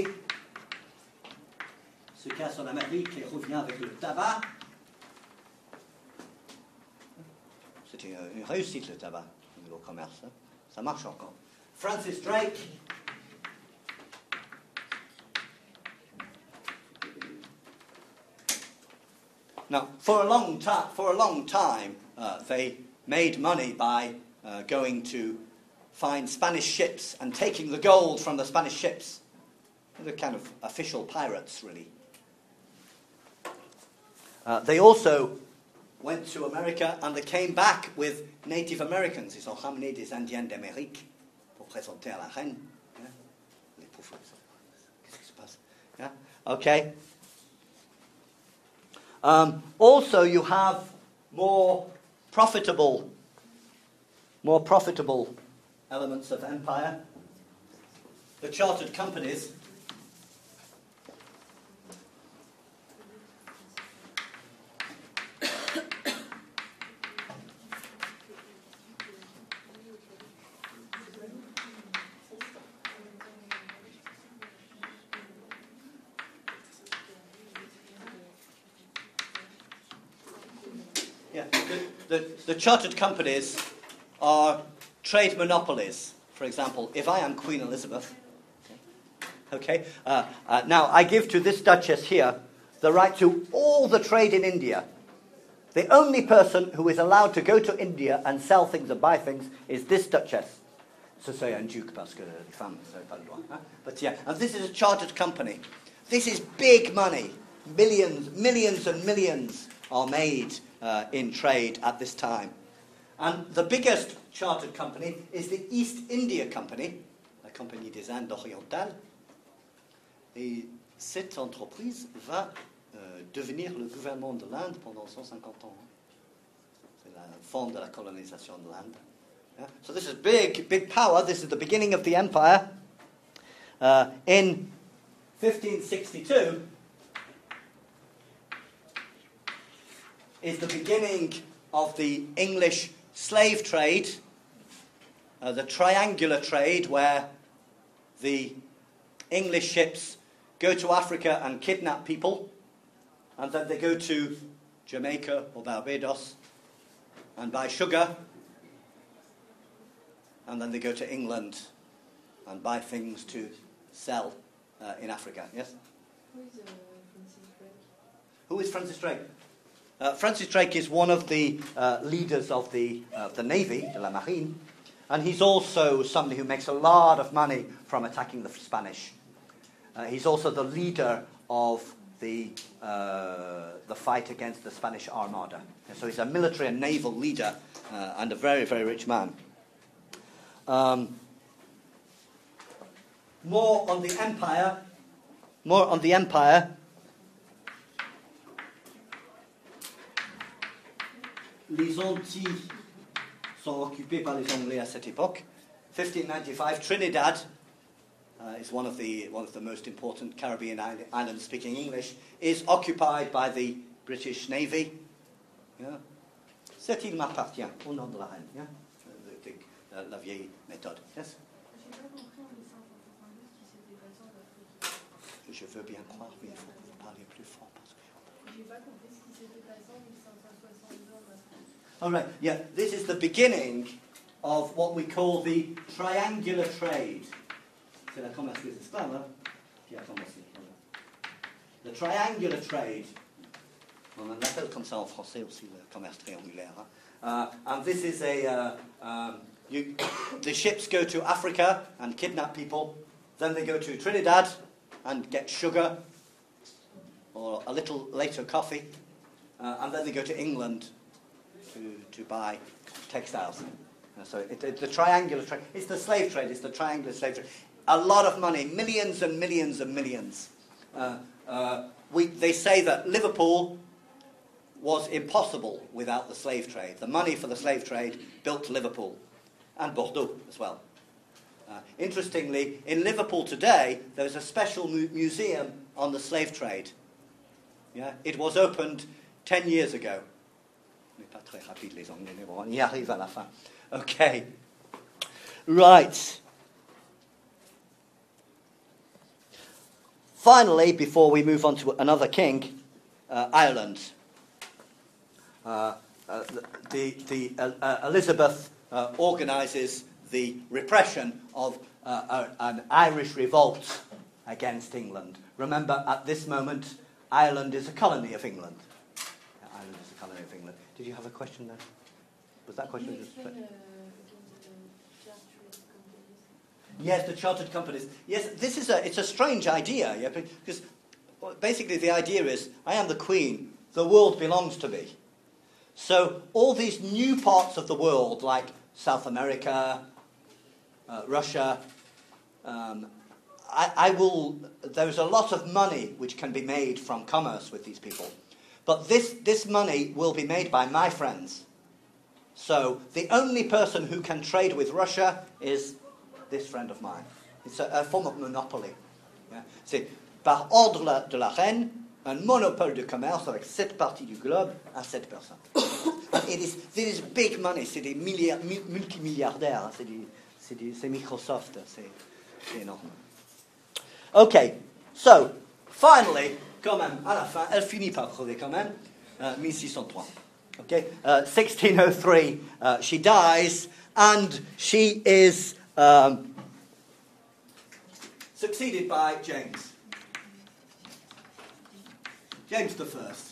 se casse en Amérique et revient avec le tabac. C'était une réussite, le tabac, au niveau commerce. Hein? Ça marche encore. Francis Drake. Now, for a long time, for a long time, uh, they made money by uh, going to find Spanish ships and taking the gold from the Spanish ships. They're kind of official pirates, really. Uh, they also went to America and they came back with Native Americans. Ils ont ramené des Indiens d'Amérique pour présenter à la reine. Yeah? Les pauvres. Qu'est-ce qui se passe? Yeah? Okay. Um, also, you have more profitable, more profitable elements of empire. The chartered companies. Yeah, the, the, the chartered companies are trade monopolies. For example, if I am Queen Elizabeth, okay, uh, uh, now I give to this Duchess here the right to all the trade in India. The only person who is allowed to go to India and sell things and buy things is this Duchess. So say un duke parce que les femmes n'avaient pas le droit. But yeah, and this is a chartered company. This is big money. Millions, millions and millions are made uh, in trade at this time. And the biggest chartered company is the East India Company, la Compagnie des Indes orientales. Et cette entreprise va euh, devenir le gouvernement de l'Inde pendant cent cinquante ans. C'est la forme de la colonisation de l'Inde. Yeah? So this is big, big power. This is the beginning of the empire. Uh, in fifteen sixty-two is the beginning of the English slave trade, uh, the triangular trade where the English ships go to Africa and kidnap people, and then they go to Jamaica or Barbados and buy sugar, and then they go to England and buy things to sell uh, in Africa. Yes?
Who is uh, Francis Drake?
Who is Francis Drake? Uh, Francis Drake is one of the uh, leaders of the, uh, the Navy, de la Marine, and he's also somebody who makes a lot of money from attacking the Spanish. Uh, he's also the leader of the, uh, the fight against the Spanish Armada. And so he's a military and naval leader uh, and a very, very rich man. Um, more on the empire. More on the empire. Les Antilles sont occupées par les Anglais à cette époque. fifteen ninety-five, Trinidad uh, is one of the one of the most important Caribbean islands speaking English, is occupied by the British Navy. Yeah. Cette île m'appartient, au nom de la reine. Yeah. The, the, uh, la vieille méthode. Yes. Je veux bien croire, mais il faut que vous parliez plus fort parce que.
J'ai pas compris ce qui s'était passé en mille cinq cent soixante-deux en Afrique.
All right, yeah, this is the beginning of what we call the triangular trade. C'est la commerce des esclaves, hein, qui a commencé. The triangular trade. On l'appelle comme ça en français aussi, le commerce triangulaire. Hein. Uh, and this is a, uh, um, you, the ships go to Africa and kidnap people, then they go to Trinidad and get sugar, or a little later coffee, uh, and then they go to England to, to buy textiles. Uh, so it, it, the triangular trade, it's the slave trade, it's the triangular slave trade. A lot of money, millions and millions and millions. Uh, uh, we, they say that Liverpool was impossible without the slave trade. The money for the slave trade built Liverpool, and Bordeaux as well. Uh, interestingly, in Liverpool today, there's a special mu- museum on the slave trade. Yeah? It was opened ten years ago. Mais pas très rapide, les Anglais, mais bon, on y arrive à la fin. Okay. Right. Finally, before we move on to another king, uh, Ireland. Uh, uh, the, the, uh, uh, Elizabeth uh, organises the repression of uh, a, an Irish revolt against England. Remember, at this moment, Ireland is a colony of England. Yeah, Ireland is a colony of England. Did you have a question there? Was that question just...
Explain, uh, again, the chartered companies.
Yes, the chartered companies. Yes, this is a, it's a strange idea, yeah, because basically the idea is, I am the queen, the world belongs to me. So all these new parts of the world, like South America, uh, Russia, um, I, I will. There's a lot of money which can be made from commerce with these people, but this this money will be made by my friends. So the only person who can trade with Russia is this friend of mine. It's a, a form of monopoly. Yeah? C'est par ordre de la reine. Un monopole de commerce avec cette partie du globe à cette personne. And it is, it is big money, c'est des milliards, multimilliardaires, hein, c'est, du, c'est, du, c'est Microsoft, c'est, c'est énorme. Okay, so, finally, quand même, à la fin, elle finit par crever quand même, uh, mille six cent trois. Okay, uh, sixteen oh three, uh, she dies, and she is um, succeeded by James. James the First.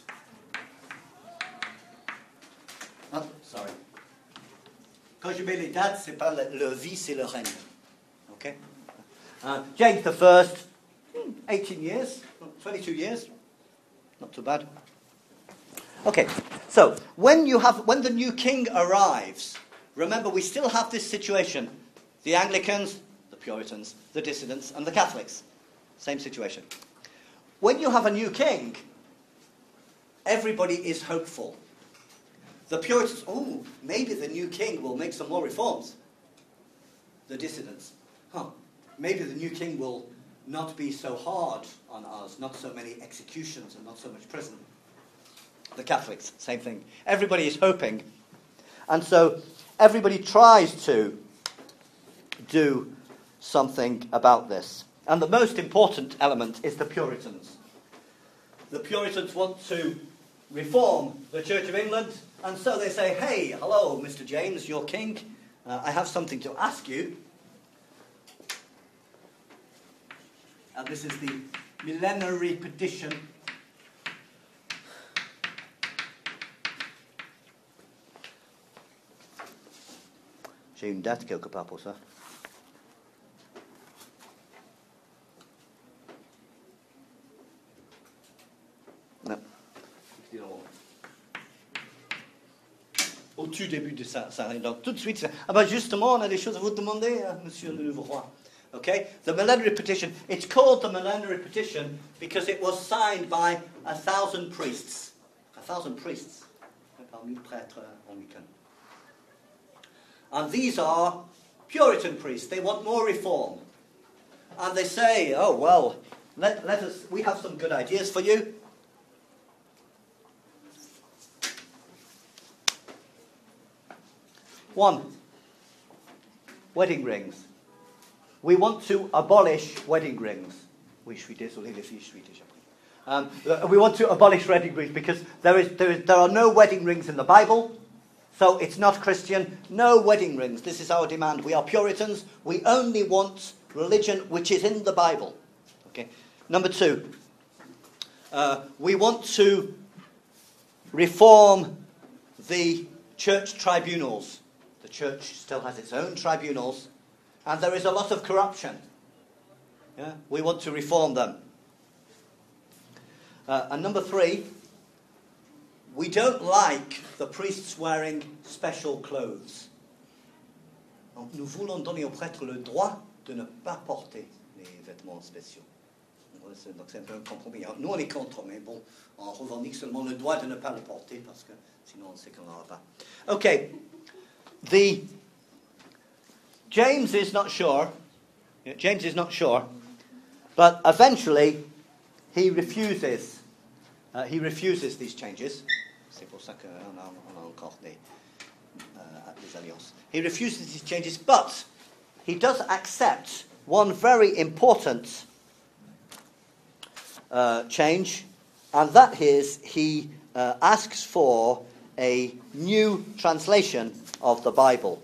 Oh, sorry. Quand je mets les dates, c'est pas le, le vie, c'est le règne. Okay? Uh, James the First, eighteen years, twenty-two years. not too bad. Okay, so when you have when the new king arrives, remember we still have this situation: the Anglicans, the Puritans, the dissidents, and the Catholics. Same situation. When you have a new king, everybody is hopeful. The Puritans, oh, maybe the new king will make some more reforms. The dissidents, huh, maybe the new king will not be so hard on us, not so many executions and not so much prison. The Catholics, same thing. Everybody is hoping. And so everybody tries to do something about this. And the most important element is the Puritans. The Puritans want to reform the Church of England, and so they say, hey, hello, Mister James, your king, uh, I have something to ask you. And this is the millenary petition. J'ai une date quelque part pour ça. Non. Au tout début de ça, ça arrive. Donc tout de suite, ah ben justement, on a des choses à vous demander, hein, Monsieur le nouveau roi. Okay, the millenary petition. It's called the millenary petition because it was signed by a thousand priests. A thousand priests. Parmi prêtres anglicans. And these are Puritan priests. They want more reform. And they say, oh, well, let, let us, we have some good ideas for you. One, wedding rings. We want to abolish wedding rings. Oui, je suis désolé, les filles, je suis déjà pris. Um, we want to abolish wedding rings because there is, there is there are no wedding rings in the Bible. So it's not Christian. No wedding rings. This is our demand. We are Puritans. We only want religion which is in the Bible. Okay. Number two, uh, we want to reform the church tribunals. The church still has its own tribunals, and there is a lot of corruption. Yeah? We want to reform them. Uh, and number three, we don't like the priests wearing special clothes. Donc, nous voulons donner aux prêtres le droit de ne pas porter les vêtements spéciaux. Donc c'est un peu un compromis. Nous on est contre, mais bon, on revendique seulement le droit de ne pas le porter parce que sinon on sait qu'on n'aura pas. Okay, the James is not sure. James is not sure, but eventually he refuses. Uh, he refuses these changes. C'est pour ça qu'on a, on a encore des, uh, des alliances. He refuses these changes, but he does accept one very important uh, change, and that is he uh, asks for a new translation of the Bible.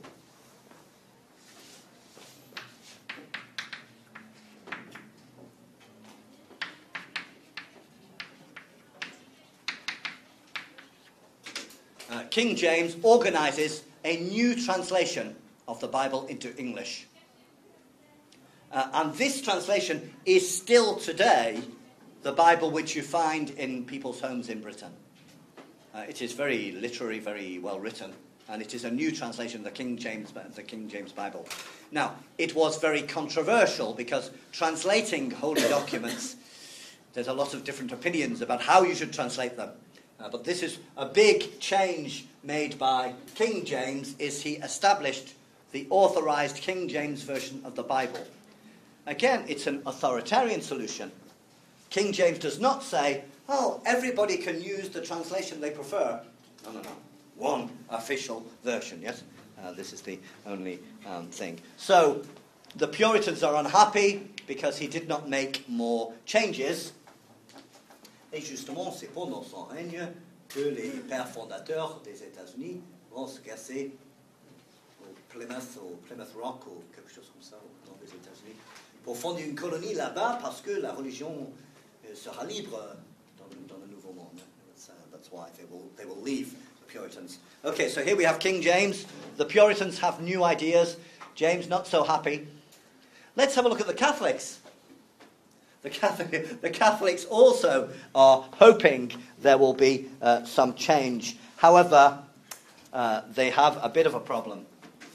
Uh, King James organizes a new translation of the Bible into English. Uh, and this translation is still today the Bible which you find in people's homes in Britain. Uh, it is very literary, very well written, and it is a new translation of the King James, the King James Bible. Now, it was very controversial because translating holy documents, there's a lot of different opinions about how you should translate them. Uh, but this is a big change made by King James, is he established the authorized King James Version of the Bible. Again, it's an authoritarian solution. King James does not say, oh, everybody can use the translation they prefer. No, no, no. One official version, yes? Uh, this is the only um, thing. So, the Puritans are unhappy because he did not make more changes. Et justement, c'est pendant son règne que les pères fondateurs des États-Unis vont se casser au Plymouth, au Plymouth Rock, ou quelque chose comme ça, dans les États-Unis, pour fonder une colonie là-bas parce que la religion sera libre dans le, dans le Nouveau Monde. That's, uh, that's why they will, they will leave the Puritans. Okay, so here we have King James. The Puritans have new ideas. James not so happy. Let's have a look at the Catholics. the, Catholic, the Catholics also are hoping there will be uh, some change. However, uh, they have a bit of a problem.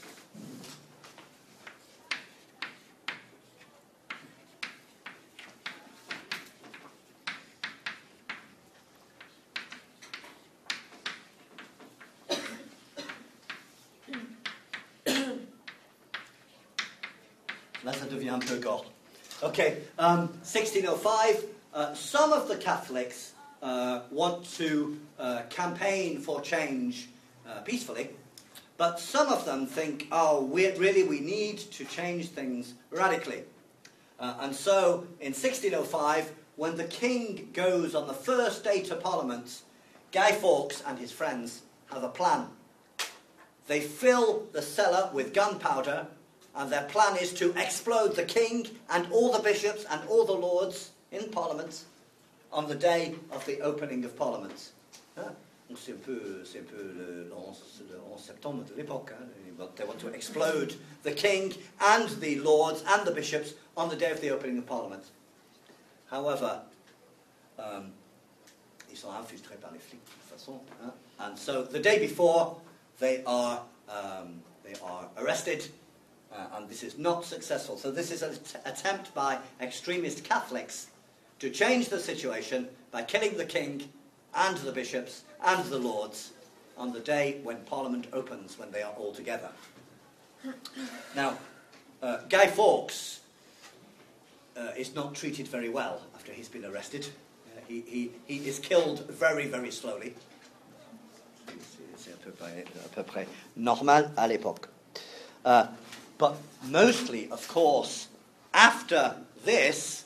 Là, ça devient un peu gore. Okay, um, sixteen oh five, uh, some of the Catholics uh, want to uh, campaign for change uh, peacefully, but some of them think, oh, we really we need to change things radically. Uh, and so, in sixteen oh five, when the king goes on the first day to Parliament, Guy Fawkes and his friends have a plan. They fill the cellar with gunpowder, and their plan is to explode the king and all the bishops and all the lords in Parliament on the day of the opening of Parliament. Ah, c'est un peu, c'est un peu le, le onze septembre de l'époque. Hein? But they want to explode the king and the lords and the bishops on the day of the opening of Parliament. However, um, ils sont infiltrés par les flics de toute façon. Hein? And so the day before, they are um, they are arrested. Uh, and this is not successful. So this is an att- attempt by extremist Catholics to change the situation by killing the king and the bishops and the lords on the day when Parliament opens, when they are all together. Now, uh, Guy Fawkes uh, is not treated very well after he's been arrested. Uh, he, he, he is killed very, very slowly. C'est à peu près, à peu près normal à l'époque. Uh, But mostly, of course, after this,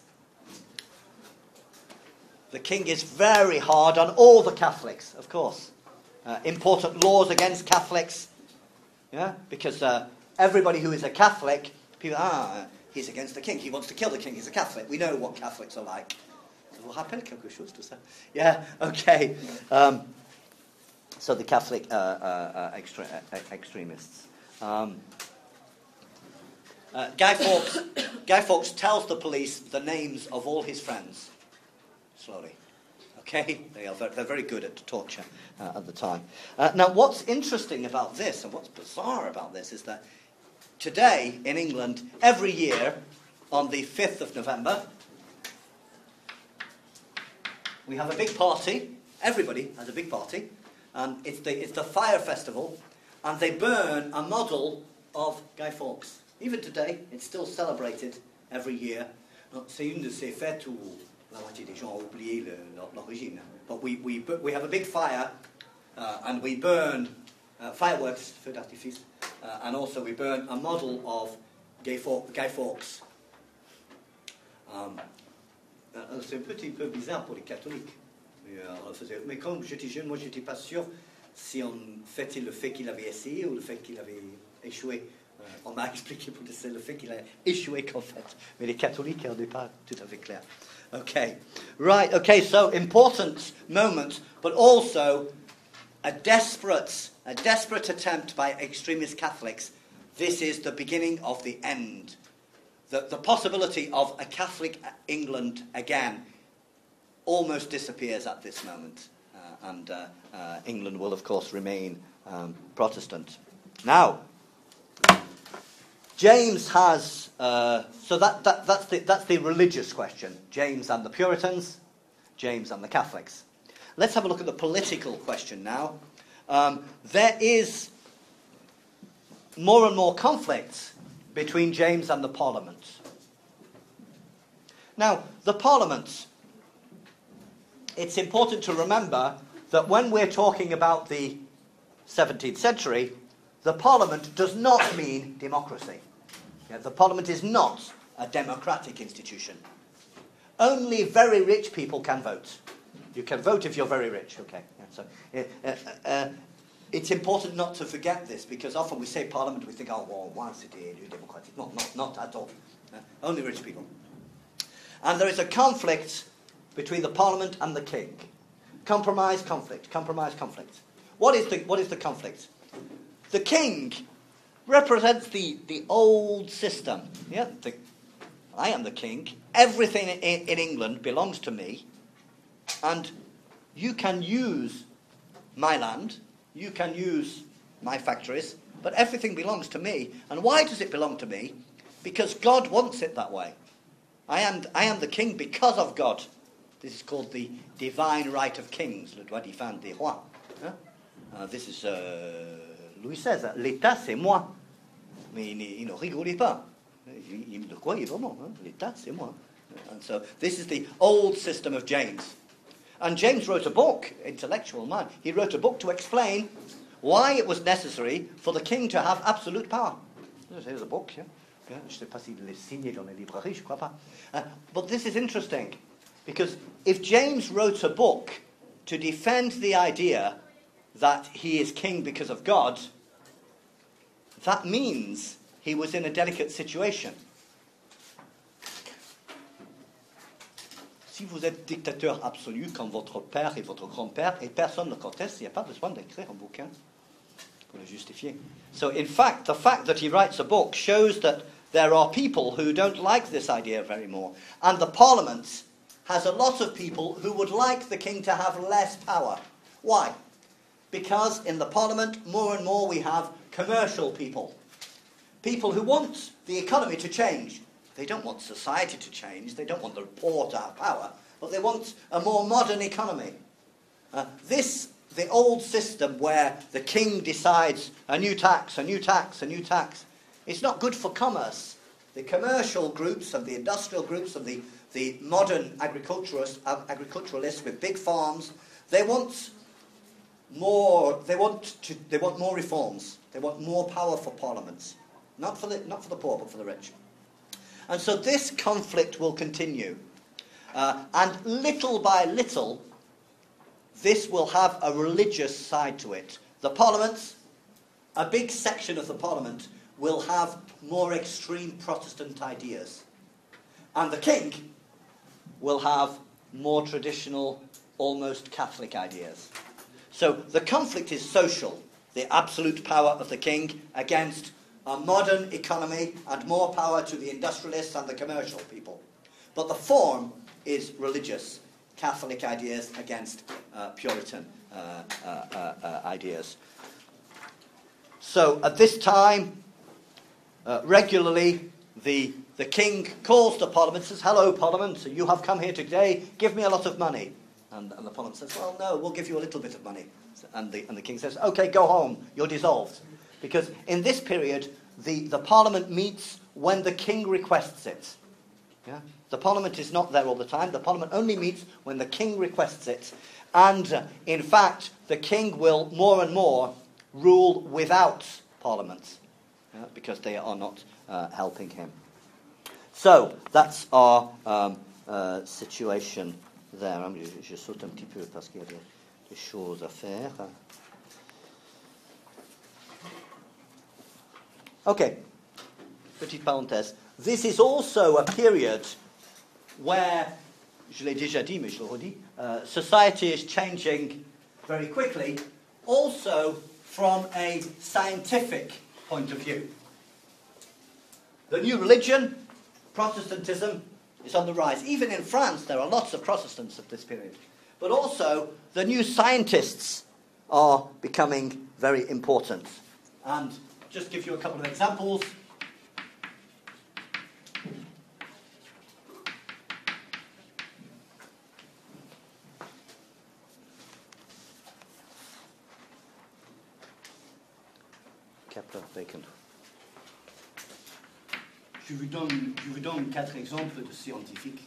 the king is very hard on all the Catholics, of course. Uh, important laws against Catholics, yeah, because uh, everybody who is a Catholic, people, ah, he's against the king, he wants to kill the king, he's a Catholic. We know what Catholics are like. Ça vous rappelle quelque chose, tout ça? Yeah, okay. Um, so the Catholic uh, uh, uh, extre- uh, extremists. Um, Uh, Guy Fawkes, Guy Fawkes tells the police the names of all his friends, slowly. Okay, they are very, they're very good at torture uh, at the time. Uh, now, what's interesting about this, and what's bizarre about this, is that today in England, every year on the fifth of November, we have a big party. Everybody has a big party, and it's the it's the fire festival, and they burn a model of Guy Fawkes. Even today, it's still celebrated every year. C'est une de ces fêtes où la moitié des gens ont oublié le, l'origine. But we, we, we have a big fire, uh, and we burn uh, fireworks, feux d'artifice, uh, and also we burn a model of Guy, Fawkes. Guy Fawkes. Um, c'est un petit peu bizarre pour les catholiques. Mais, euh, mais quand j'étais jeune, moi, j'étais pas sûr si on fêtait le fait qu'il avait essayé ou le fait qu'il avait échoué. On m'a expliqué pour c'est le fait qu'il a échoué qu'en fait. Mais les catholiques n'en est pas tout à fait clair. Okay. Right, okay, so important moment, but also a desperate, a desperate attempt by extremist Catholics. This is the beginning of the end. The, the possibility of a Catholic England again almost disappears at this moment. Uh, and uh, uh, England will, of course, remain um, Protestant. Now, James has, uh, so that, that, that's, the, that's the religious question. James and the Puritans, James and the Catholics. Let's have a look at the political question now. Um, there is more and more conflict between James and the Parliament. Now, the Parliament, it's important to remember that when we're talking about the seventeenth century, the Parliament does not mean democracy. Yeah, the Parliament is not a democratic institution. Only very rich people can vote. You can vote if you're very rich. Okay. Yeah, so uh, uh, uh, it's important not to forget this, because often we say Parliament, we think, oh, well, why is it democratic? Not, not, not at all. Uh, only rich people. And there is a conflict between the Parliament and the King. Compromise, conflict. Compromise, conflict. What is the what is the conflict? The King represents the, the old system. Yeah, the I am the king. Everything in, in England belongs to me. And you can use my land. You can use my factories. But everything belongs to me. And why does it belong to me? Because God wants it that way. I am, I am the king because of God. This is called the divine right of kings, le droit divin des rois. Huh? Uh, this is uh, Louis seize. L'État, c'est moi. Mais il, il ne rigolait pas. Il, il le croyait vraiment. Hein? L'État, c'est moi. And so this is the old system of James. And James wrote a book, intellectual man. He wrote a book to explain why it was necessary for the king to have absolute power. Here's a book, yeah. Je ne sais pas s'il est signé dans les librairies, je crois pas. Uh, but this is interesting, because if James wrote a book to defend the idea that he is king because of God, that means he was in a delicate situation. Si vous êtes dictateur absolu comme votre père et votre grand-père, et personne ne conteste, il n'y a pas besoin d'écrire un bouquin pour le justifier. So in fact, the fact that he writes a book shows that there are people who don't like this idea very more. And the Parliament has a lot of people who would like the king to have less power. Why? Because in the Parliament, more and more we have commercial people. People who want the economy to change. They don't want society to change. They don't want the poor to have power. But they want a more modern economy. Uh, this, the old system where the king decides a new tax, a new tax, a new tax, it's not good for commerce. The commercial groups and the industrial groups and the, the modern agriculturalists, uh, agriculturalists with big farms, they want more. They want to. They want more reforms. They want more power for parliaments, not for the not for the poor, but for the rich. And so this conflict will continue, uh, and little by little, this will have a religious side to it. The parliaments, a big section of the parliament, will have more extreme Protestant ideas. And the king will have more traditional, almost Catholic ideas. So the conflict is social, the absolute power of the king against a modern economy and more power to the industrialists and the commercial people. But the form is religious, Catholic ideas against uh, Puritan uh, uh, uh, uh, ideas. So at this time, Uh, regularly, the, the king calls the parliament and says, "Hello, parliament, you have come here today, give me a lot of money." And, and the parliament says, "Well, no, we'll give you a little bit of money." And the, and the king says, "Okay, go home, you're dissolved." Because in this period, the, the parliament meets when the king requests it. Yeah? The parliament is not there all the time. The parliament only meets when the king requests it. And uh, in fact, the king will more and more rule without parliament. Yeah, because they are not uh, helping him. So, that's our um, uh, situation there. Je, je saute un petit peu parce qu'il y a des, des choses à faire. Okay, petite parenthèse. This is also a period where, je l'ai déjà dit, mais je le redis, uh, society is changing very quickly, also from a scientific point of view. The new religion, Protestantism, is on the rise. Even in France, there are lots of Protestants at this period. But also, the new scientists are becoming very important. And just give you a couple of examples. Kepler, Bacon. Je vous donne, je vous donne quatre exemples de scientifiques.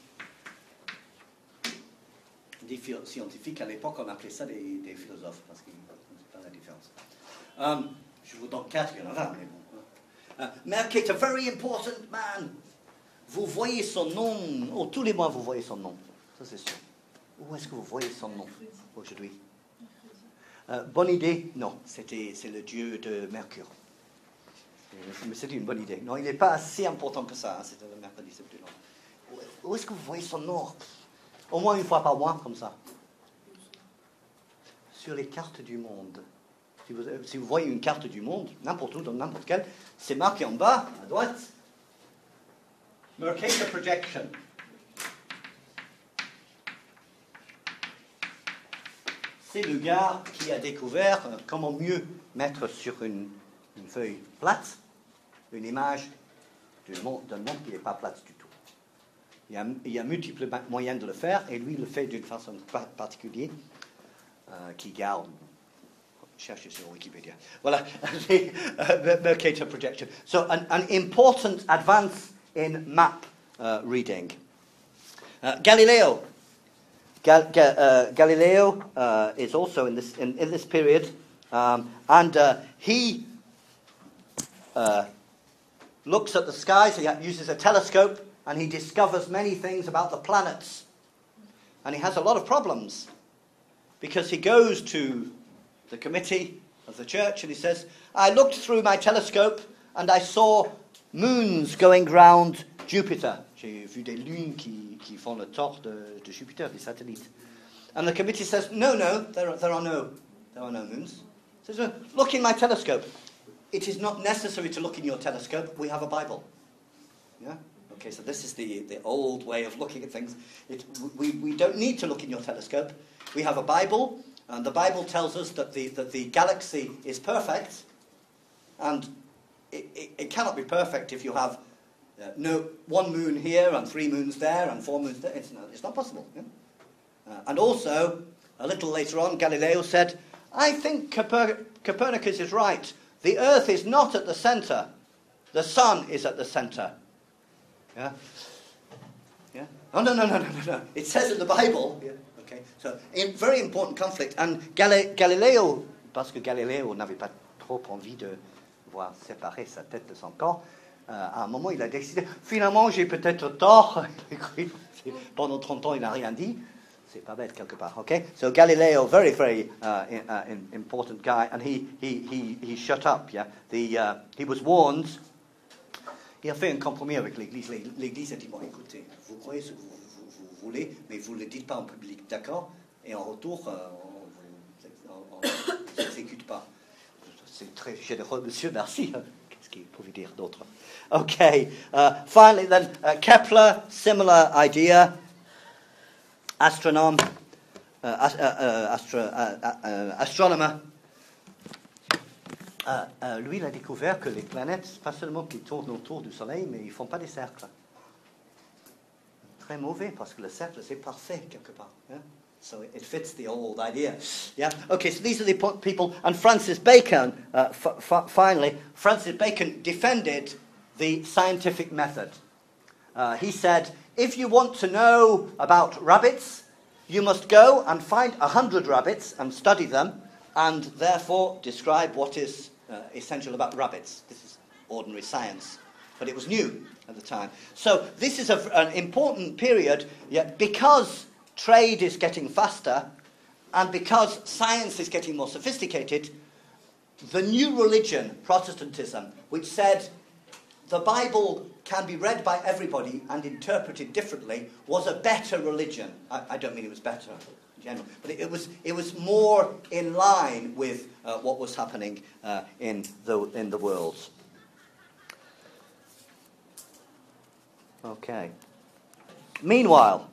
Des scientifiques, à l'époque, on appelait ça des, des philosophes, parce qu'ils ne connaissaient pas la différence. Um, je vous donne quatre, il y en a vingt, mais bon. Uh, Merck est a very important man. Vous voyez son nom. Oh, tous les mois, vous voyez son nom. Ça, c'est sûr. Où est-ce que vous voyez son nom aujourd'hui? Uh, bonne idée? Non, c'était, c'est le dieu de Mercure. Mais c'était une bonne idée. Non, il n'est pas si important que ça. Hein. C'était le mercredi, c'est plus long. Où est-ce que vous voyez son nom? Au moins une fois par mois, comme ça. Sur les cartes du monde. Si vous, si vous voyez une carte du monde, n'importe où, dans n'importe quelle, c'est marqué en bas, à droite. Mercator projection. C'est le gars qui a découvert euh, comment mieux mettre sur une, une feuille plate une image d'un monde, d'un monde qui n'est pas plate du tout. Il y a, il y a multiples moyens de le faire, et lui le fait d'une façon particulière euh, qui garde. Cherchez sur Wikipédia. Voilà, the uh, Mercator projection. So, an, an important advance in map uh, reading. Uh, Galileo. Gal, Ga, uh, Galileo uh, is also in this in, in this period, um, and uh, he uh, looks at the skies. He uses a telescope, and he discovers many things about the planets. And he has a lot of problems because he goes to the committee of the church and he says, "I looked through my telescope and I saw moons going round Jupiter. J'ai vu des lunes qui, qui font le tour de, de Jupiter, des satellites." And the committee says, "No, no, there are, there are no, there are no moons." He says, "Look in my telescope." It is not necessary to look in your telescope. We have a Bible. Yeah. Okay. So this is the, the old way of looking at things. It, we we don't need to look in your telescope. We have a Bible, and the Bible tells us that the that the galaxy is perfect, and it, it, it cannot be perfect if you have uh, no one moon here and three moons there and four moons there. It's not, it's not possible. Yeah? Uh, and also, a little later on, Galileo said, "I think Coper- Copernicus is right. The Earth is not at the centre. The sun is at the centre." Yeah? Yeah? Oh, no, no, no, no, no, no. It says in the Bible. Yeah. Okay. So, in very important conflict. And Gali- Galileo, parce que Galileo n'avait pas trop envie de voir séparer sa tête de son corps, euh, à un moment, il a décidé, finalement, j'ai peut-être tort. Pendant trente ans, il n'a rien dit. C'est pas bête quelque part, okay? So Galileo, very, very uh, in, uh, in, important guy, and he he he he shut up. Yeah, the uh, he was warned. Il a fait un compromis avec l'Église. L'Église a dit, bon, écoutez, vous croyez ce que vous, vous, vous voulez, mais vous ne le dites pas en public, d'accord? Et en retour, euh, on ne s'exécute pas. C'est très généreux, monsieur, merci. Qu'est-ce qu'il pouvait dire d'autre? Okay, uh, finally then, uh, Kepler, similar idea. Astronome, uh, uh, uh, astro, uh, uh, astronomer, uh, uh, lui, il a découvert que les planètes, pas seulement qu'ils tournent autour du Soleil, mais ils ne font pas des cercles. Très mauvais, parce que le cercle, c'est parfait, quelque part. Yeah? So it, it fits the old idea. Yeah. Okay, so these are the people. And Francis Bacon, uh, f- f- finally, Francis Bacon defended the scientific method. Uh, he said, if you want to know about rabbits, you must go and find a hundred rabbits and study them, and therefore describe what is uh, essential about rabbits. This is ordinary science, but it was new at the time. So this is a, an important period, yet because trade is getting faster, and because science is getting more sophisticated, the new religion, Protestantism, which said the Bible can be read by everybody and interpreted differently, was a better religion. I, I don't mean it was better in general, but it, it was it was more in line with uh, what was happening uh, in the in the world. Okay. Meanwhile,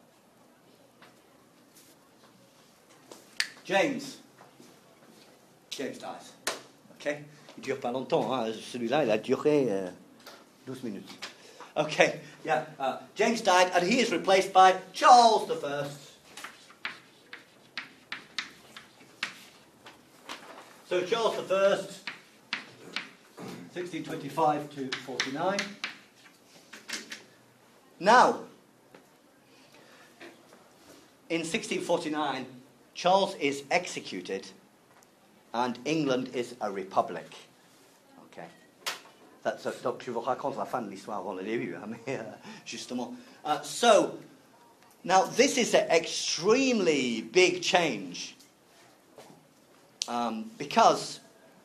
James. James dies. Okay. Il dure pas longtemps. Hein. Celui-là, il a duré. Uh, twelve minutes. Okay, yeah. Uh, James died, and he is replaced by Charles the First. So Charles the First, sixteen twenty-five to forty-nine. Now, in sixteen forty-nine, Charles is executed, and England is a republic. That's a, donc je vous raconte la fin de l'histoire avant le début, hein, mais uh, justement. Uh, so, now this is an extremely big change um, because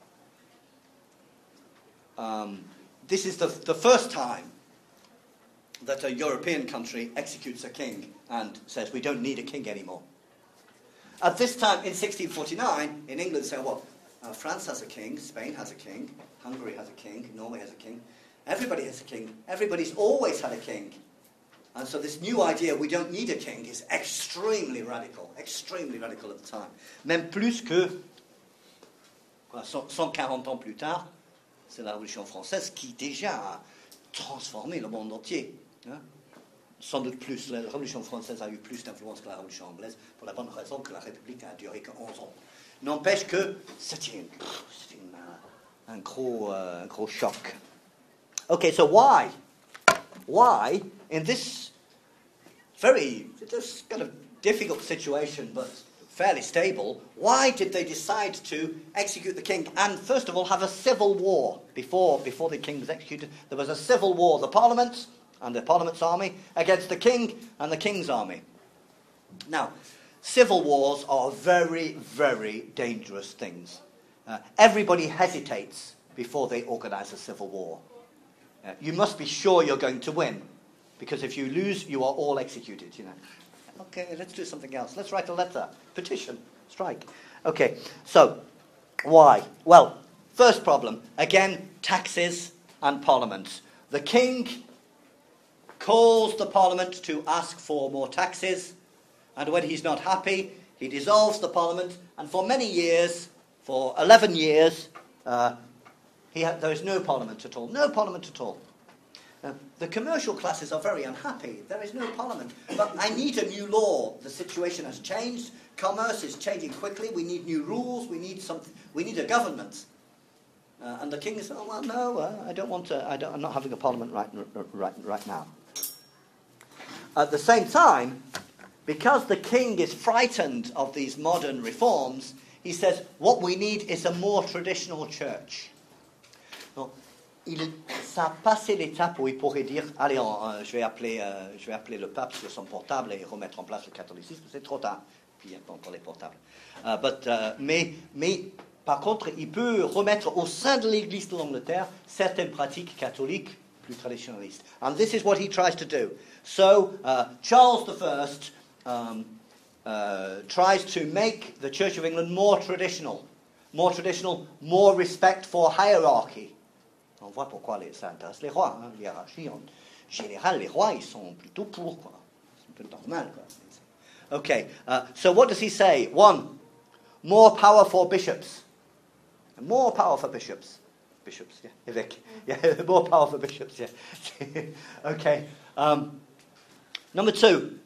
um, this is the, the first time that a European country executes a king and says we don't need a king anymore. At this time in sixteen forty-nine, in England, say, well, uh, France has a king, Spain has a king, Hungary has a king, Norway has a king. Everybody has a king. Everybody's always had a king. And so this new idea, we don't need a king, is extremely radical. Extremely radical at the time. Même plus que, cent quarante ans plus tard, c'est la Révolution française qui déjà a transformé le monde entier. Hein? Sans doute plus, la Révolution française a eu plus d'influence que la Révolution anglaise, pour la bonne raison que la République a duré que onze ans. N'empêche que c'est une, c'est une, uh, un, gros, uh, un gros choc. Okay, so why? Why, in this very, this kind of difficult situation, but fairly stable, why did they decide to execute the king and, first of all, have a civil war? Before, before the king was executed, there was a civil war. The Parliament and the Parliament's army against the king and the king's army. Now, civil wars are very, very dangerous things. Uh, everybody hesitates before they organize a civil war. Uh, you must be sure you're going to win, because if you lose, you are all executed, you know. Okay, let's do something else. Let's write a letter, petition, strike. Okay, so, why? Well, first problem, again, taxes and parliament. The king calls the parliament to ask for more taxes, and when he's not happy, he dissolves the parliament, and for many years, for eleven years, uh, he ha- there is no parliament at all. No parliament at all. Uh, the commercial classes are very unhappy. There is no parliament. But I need a new law. The situation has changed. Commerce is changing quickly. We need new rules. We need some. We need a government. Uh, and the king is, oh well, no, uh, I don't want to. I don't, I'm not having a parliament right, right, right now. At the same time, because the king is frightened of these modern reforms, he says, what we need is a more traditional church. Donc, il, ça a passé l'étape où il pourrait dire, allez, on, euh, je, vais appeler, euh, je vais appeler le pape sur son portable et remettre en place le catholicisme. C'est trop tard. Puis il n'y a pas encore les portables. Uh, but, uh, mais, mais, par contre, il peut remettre au sein de l'Église de l'Angleterre certaines pratiques catholiques plus traditionalistes. And this is what he tries to do. So, uh, Charles the First um, uh, tries to make the Church of England more traditional. More traditional, more respect for hierarchy. On voit pourquoi les, ça intéresse les rois. Hein, l'hiérarchie, en général, les rois, ils sont plutôt pour, quoi. C'est un peu normal, quoi. Okay, uh, so what does he say? One, more power for bishops. More power for bishops. Bishops, yeah, évêques. Yeah, more power for bishops, yeah. Okay. Um, number two,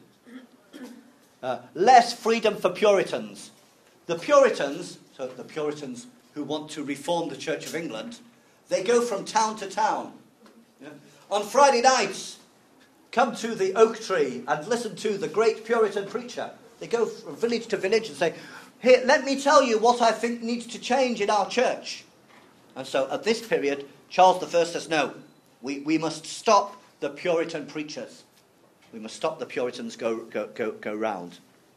uh, less freedom for Puritans. The Puritans, so the Puritans who want to reform the Church of England, they go from town to town. Yeah? On Friday nights, come to the oak tree and listen to the great Puritan preacher. They go from village to village and say, here, let me tell you what I think needs to change in our church. And so at this period, Charles the First says, no, we, we must stop the Puritan preachers. We must stop the Puritans go, go, go, go round.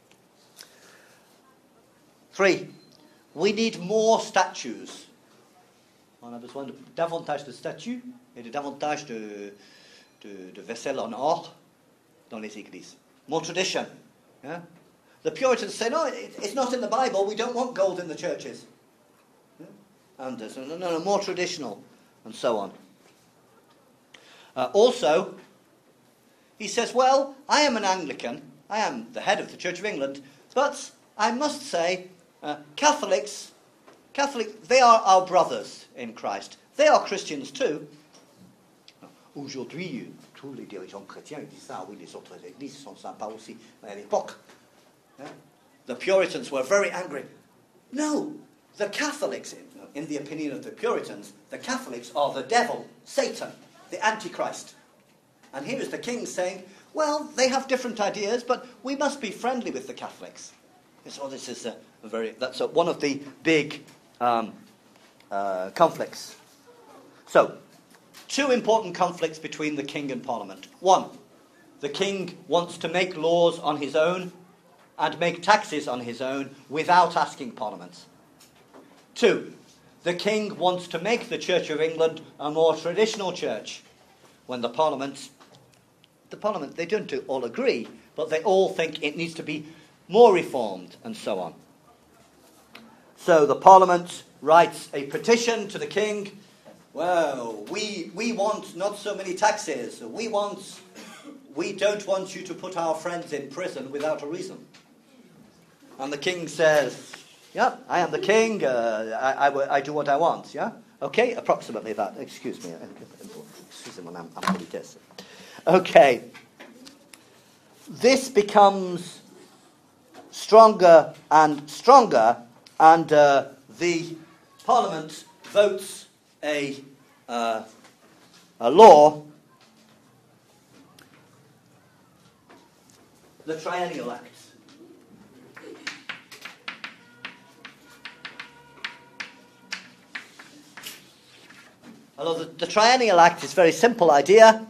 Three, we need more statues. On a besoin de davantage de statues et de davantage de, de, de vaisselle en or dans les églises. More tradition. Yeah? The Puritans say, no, it, it's not in the Bible. We don't want gold in the churches. Yeah? And uh, so, no, no, no, more traditional, and so on. Uh, also, he says, well, I am an Anglican. I am the head of the Church of England. But I must say, uh, Catholics, Catholic, they are our brothers in Christ. They are Christians too. Aujourd'hui, tous les dirigeants chrétiens ils disent ça. Oui, les autres églises sont sympas aussi. Mais à l'époque, yeah, the Puritans were very angry. No, the Catholics, in, in the opinion of the Puritans, the Catholics are the devil, Satan, the Antichrist. And here is the king saying, well, they have different ideas, but we must be friendly with the Catholics. So this is a, a very, that's a, one of the big um, uh, conflicts. So, two important conflicts between the king and parliament. One, the king wants to make laws on his own and make taxes on his own without asking parliament. Two, the king wants to make the Church of England a more traditional church when the parliament, the parliament, they don't all agree, but they all think it needs to be more reformed and so on. So the parliament writes a petition to the king well, we, we want not so many taxes. We want, we don't want you to put our friends in prison without a reason. And the king says, yeah, I am the king. Uh, I, I, I do what I want. Yeah, okay, approximately that. Excuse me. Excusez-moi, I'm, I'm politesse. Okay. This becomes stronger and stronger, and uh, the Parliament votes a uh, a law, the Triennial Act. Alors, the, the Triennial Act is a very simple idea.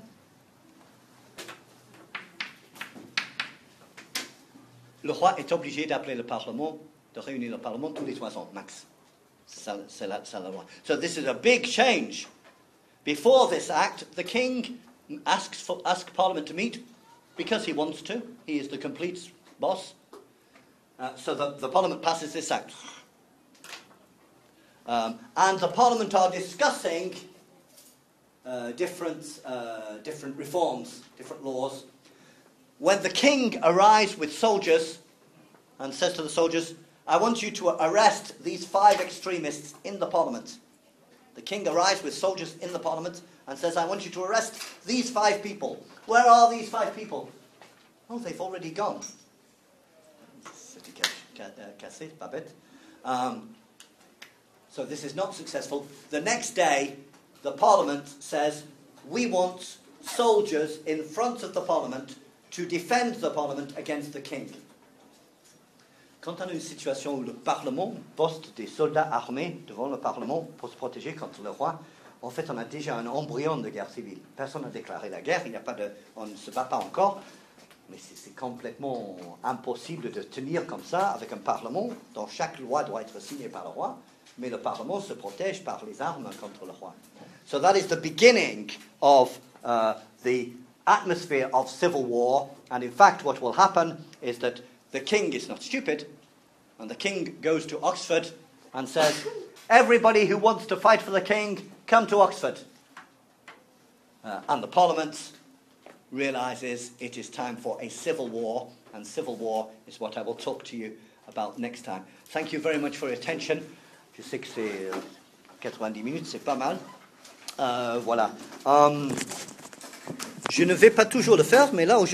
Le roi est obligé d'appeler le Parlement, de réunir le Parlement tous les trois ans, max. C'est la, c'est la loi. So this is a big change. Before this act, the king asks for asks Parliament to meet because he wants to. He is the complete boss. Uh, so the, the Parliament passes this act. Um, and the Parliament are discussing uh, different, uh, different reforms, different laws. When the king arrives with soldiers and says to the soldiers, I want you to arrest these five extremists in the Parliament. The king arrives with soldiers in the Parliament and says, I want you to arrest these five people. Where are these five people? Oh, they've already gone. Um, so this is not successful. The next day, the Parliament says, we want soldiers in front of the Parliament to defend the Parliament against the king. Quand on a une situation où le Parlement poste des soldats armés devant le Parlement pour se protéger contre le roi, en fait, on a déjà un embryon de guerre civile. Personne n'a déclaré la guerre, il n'y a pas de, on ne se bat pas encore, mais c'est, c'est complètement impossible de tenir comme ça avec un Parlement dont chaque loi doit être signée par le roi, mais le Parlement se protège par les armes contre le roi. So that is the beginning of uh, the atmosphere of civil war, and in fact what will happen is that the king is not stupid, and the king goes to Oxford and says, everybody who wants to fight for the king, come to Oxford. Uh, and the Parliament realizes it is time for a civil war, and civil war is what I will talk to you about next time. Thank you very much for your attention. Je sais que c'est quatre-vingt-dix minutes, c'est pas mal. Euh, voilà. Um, je ne vais pas toujours le faire, mais là,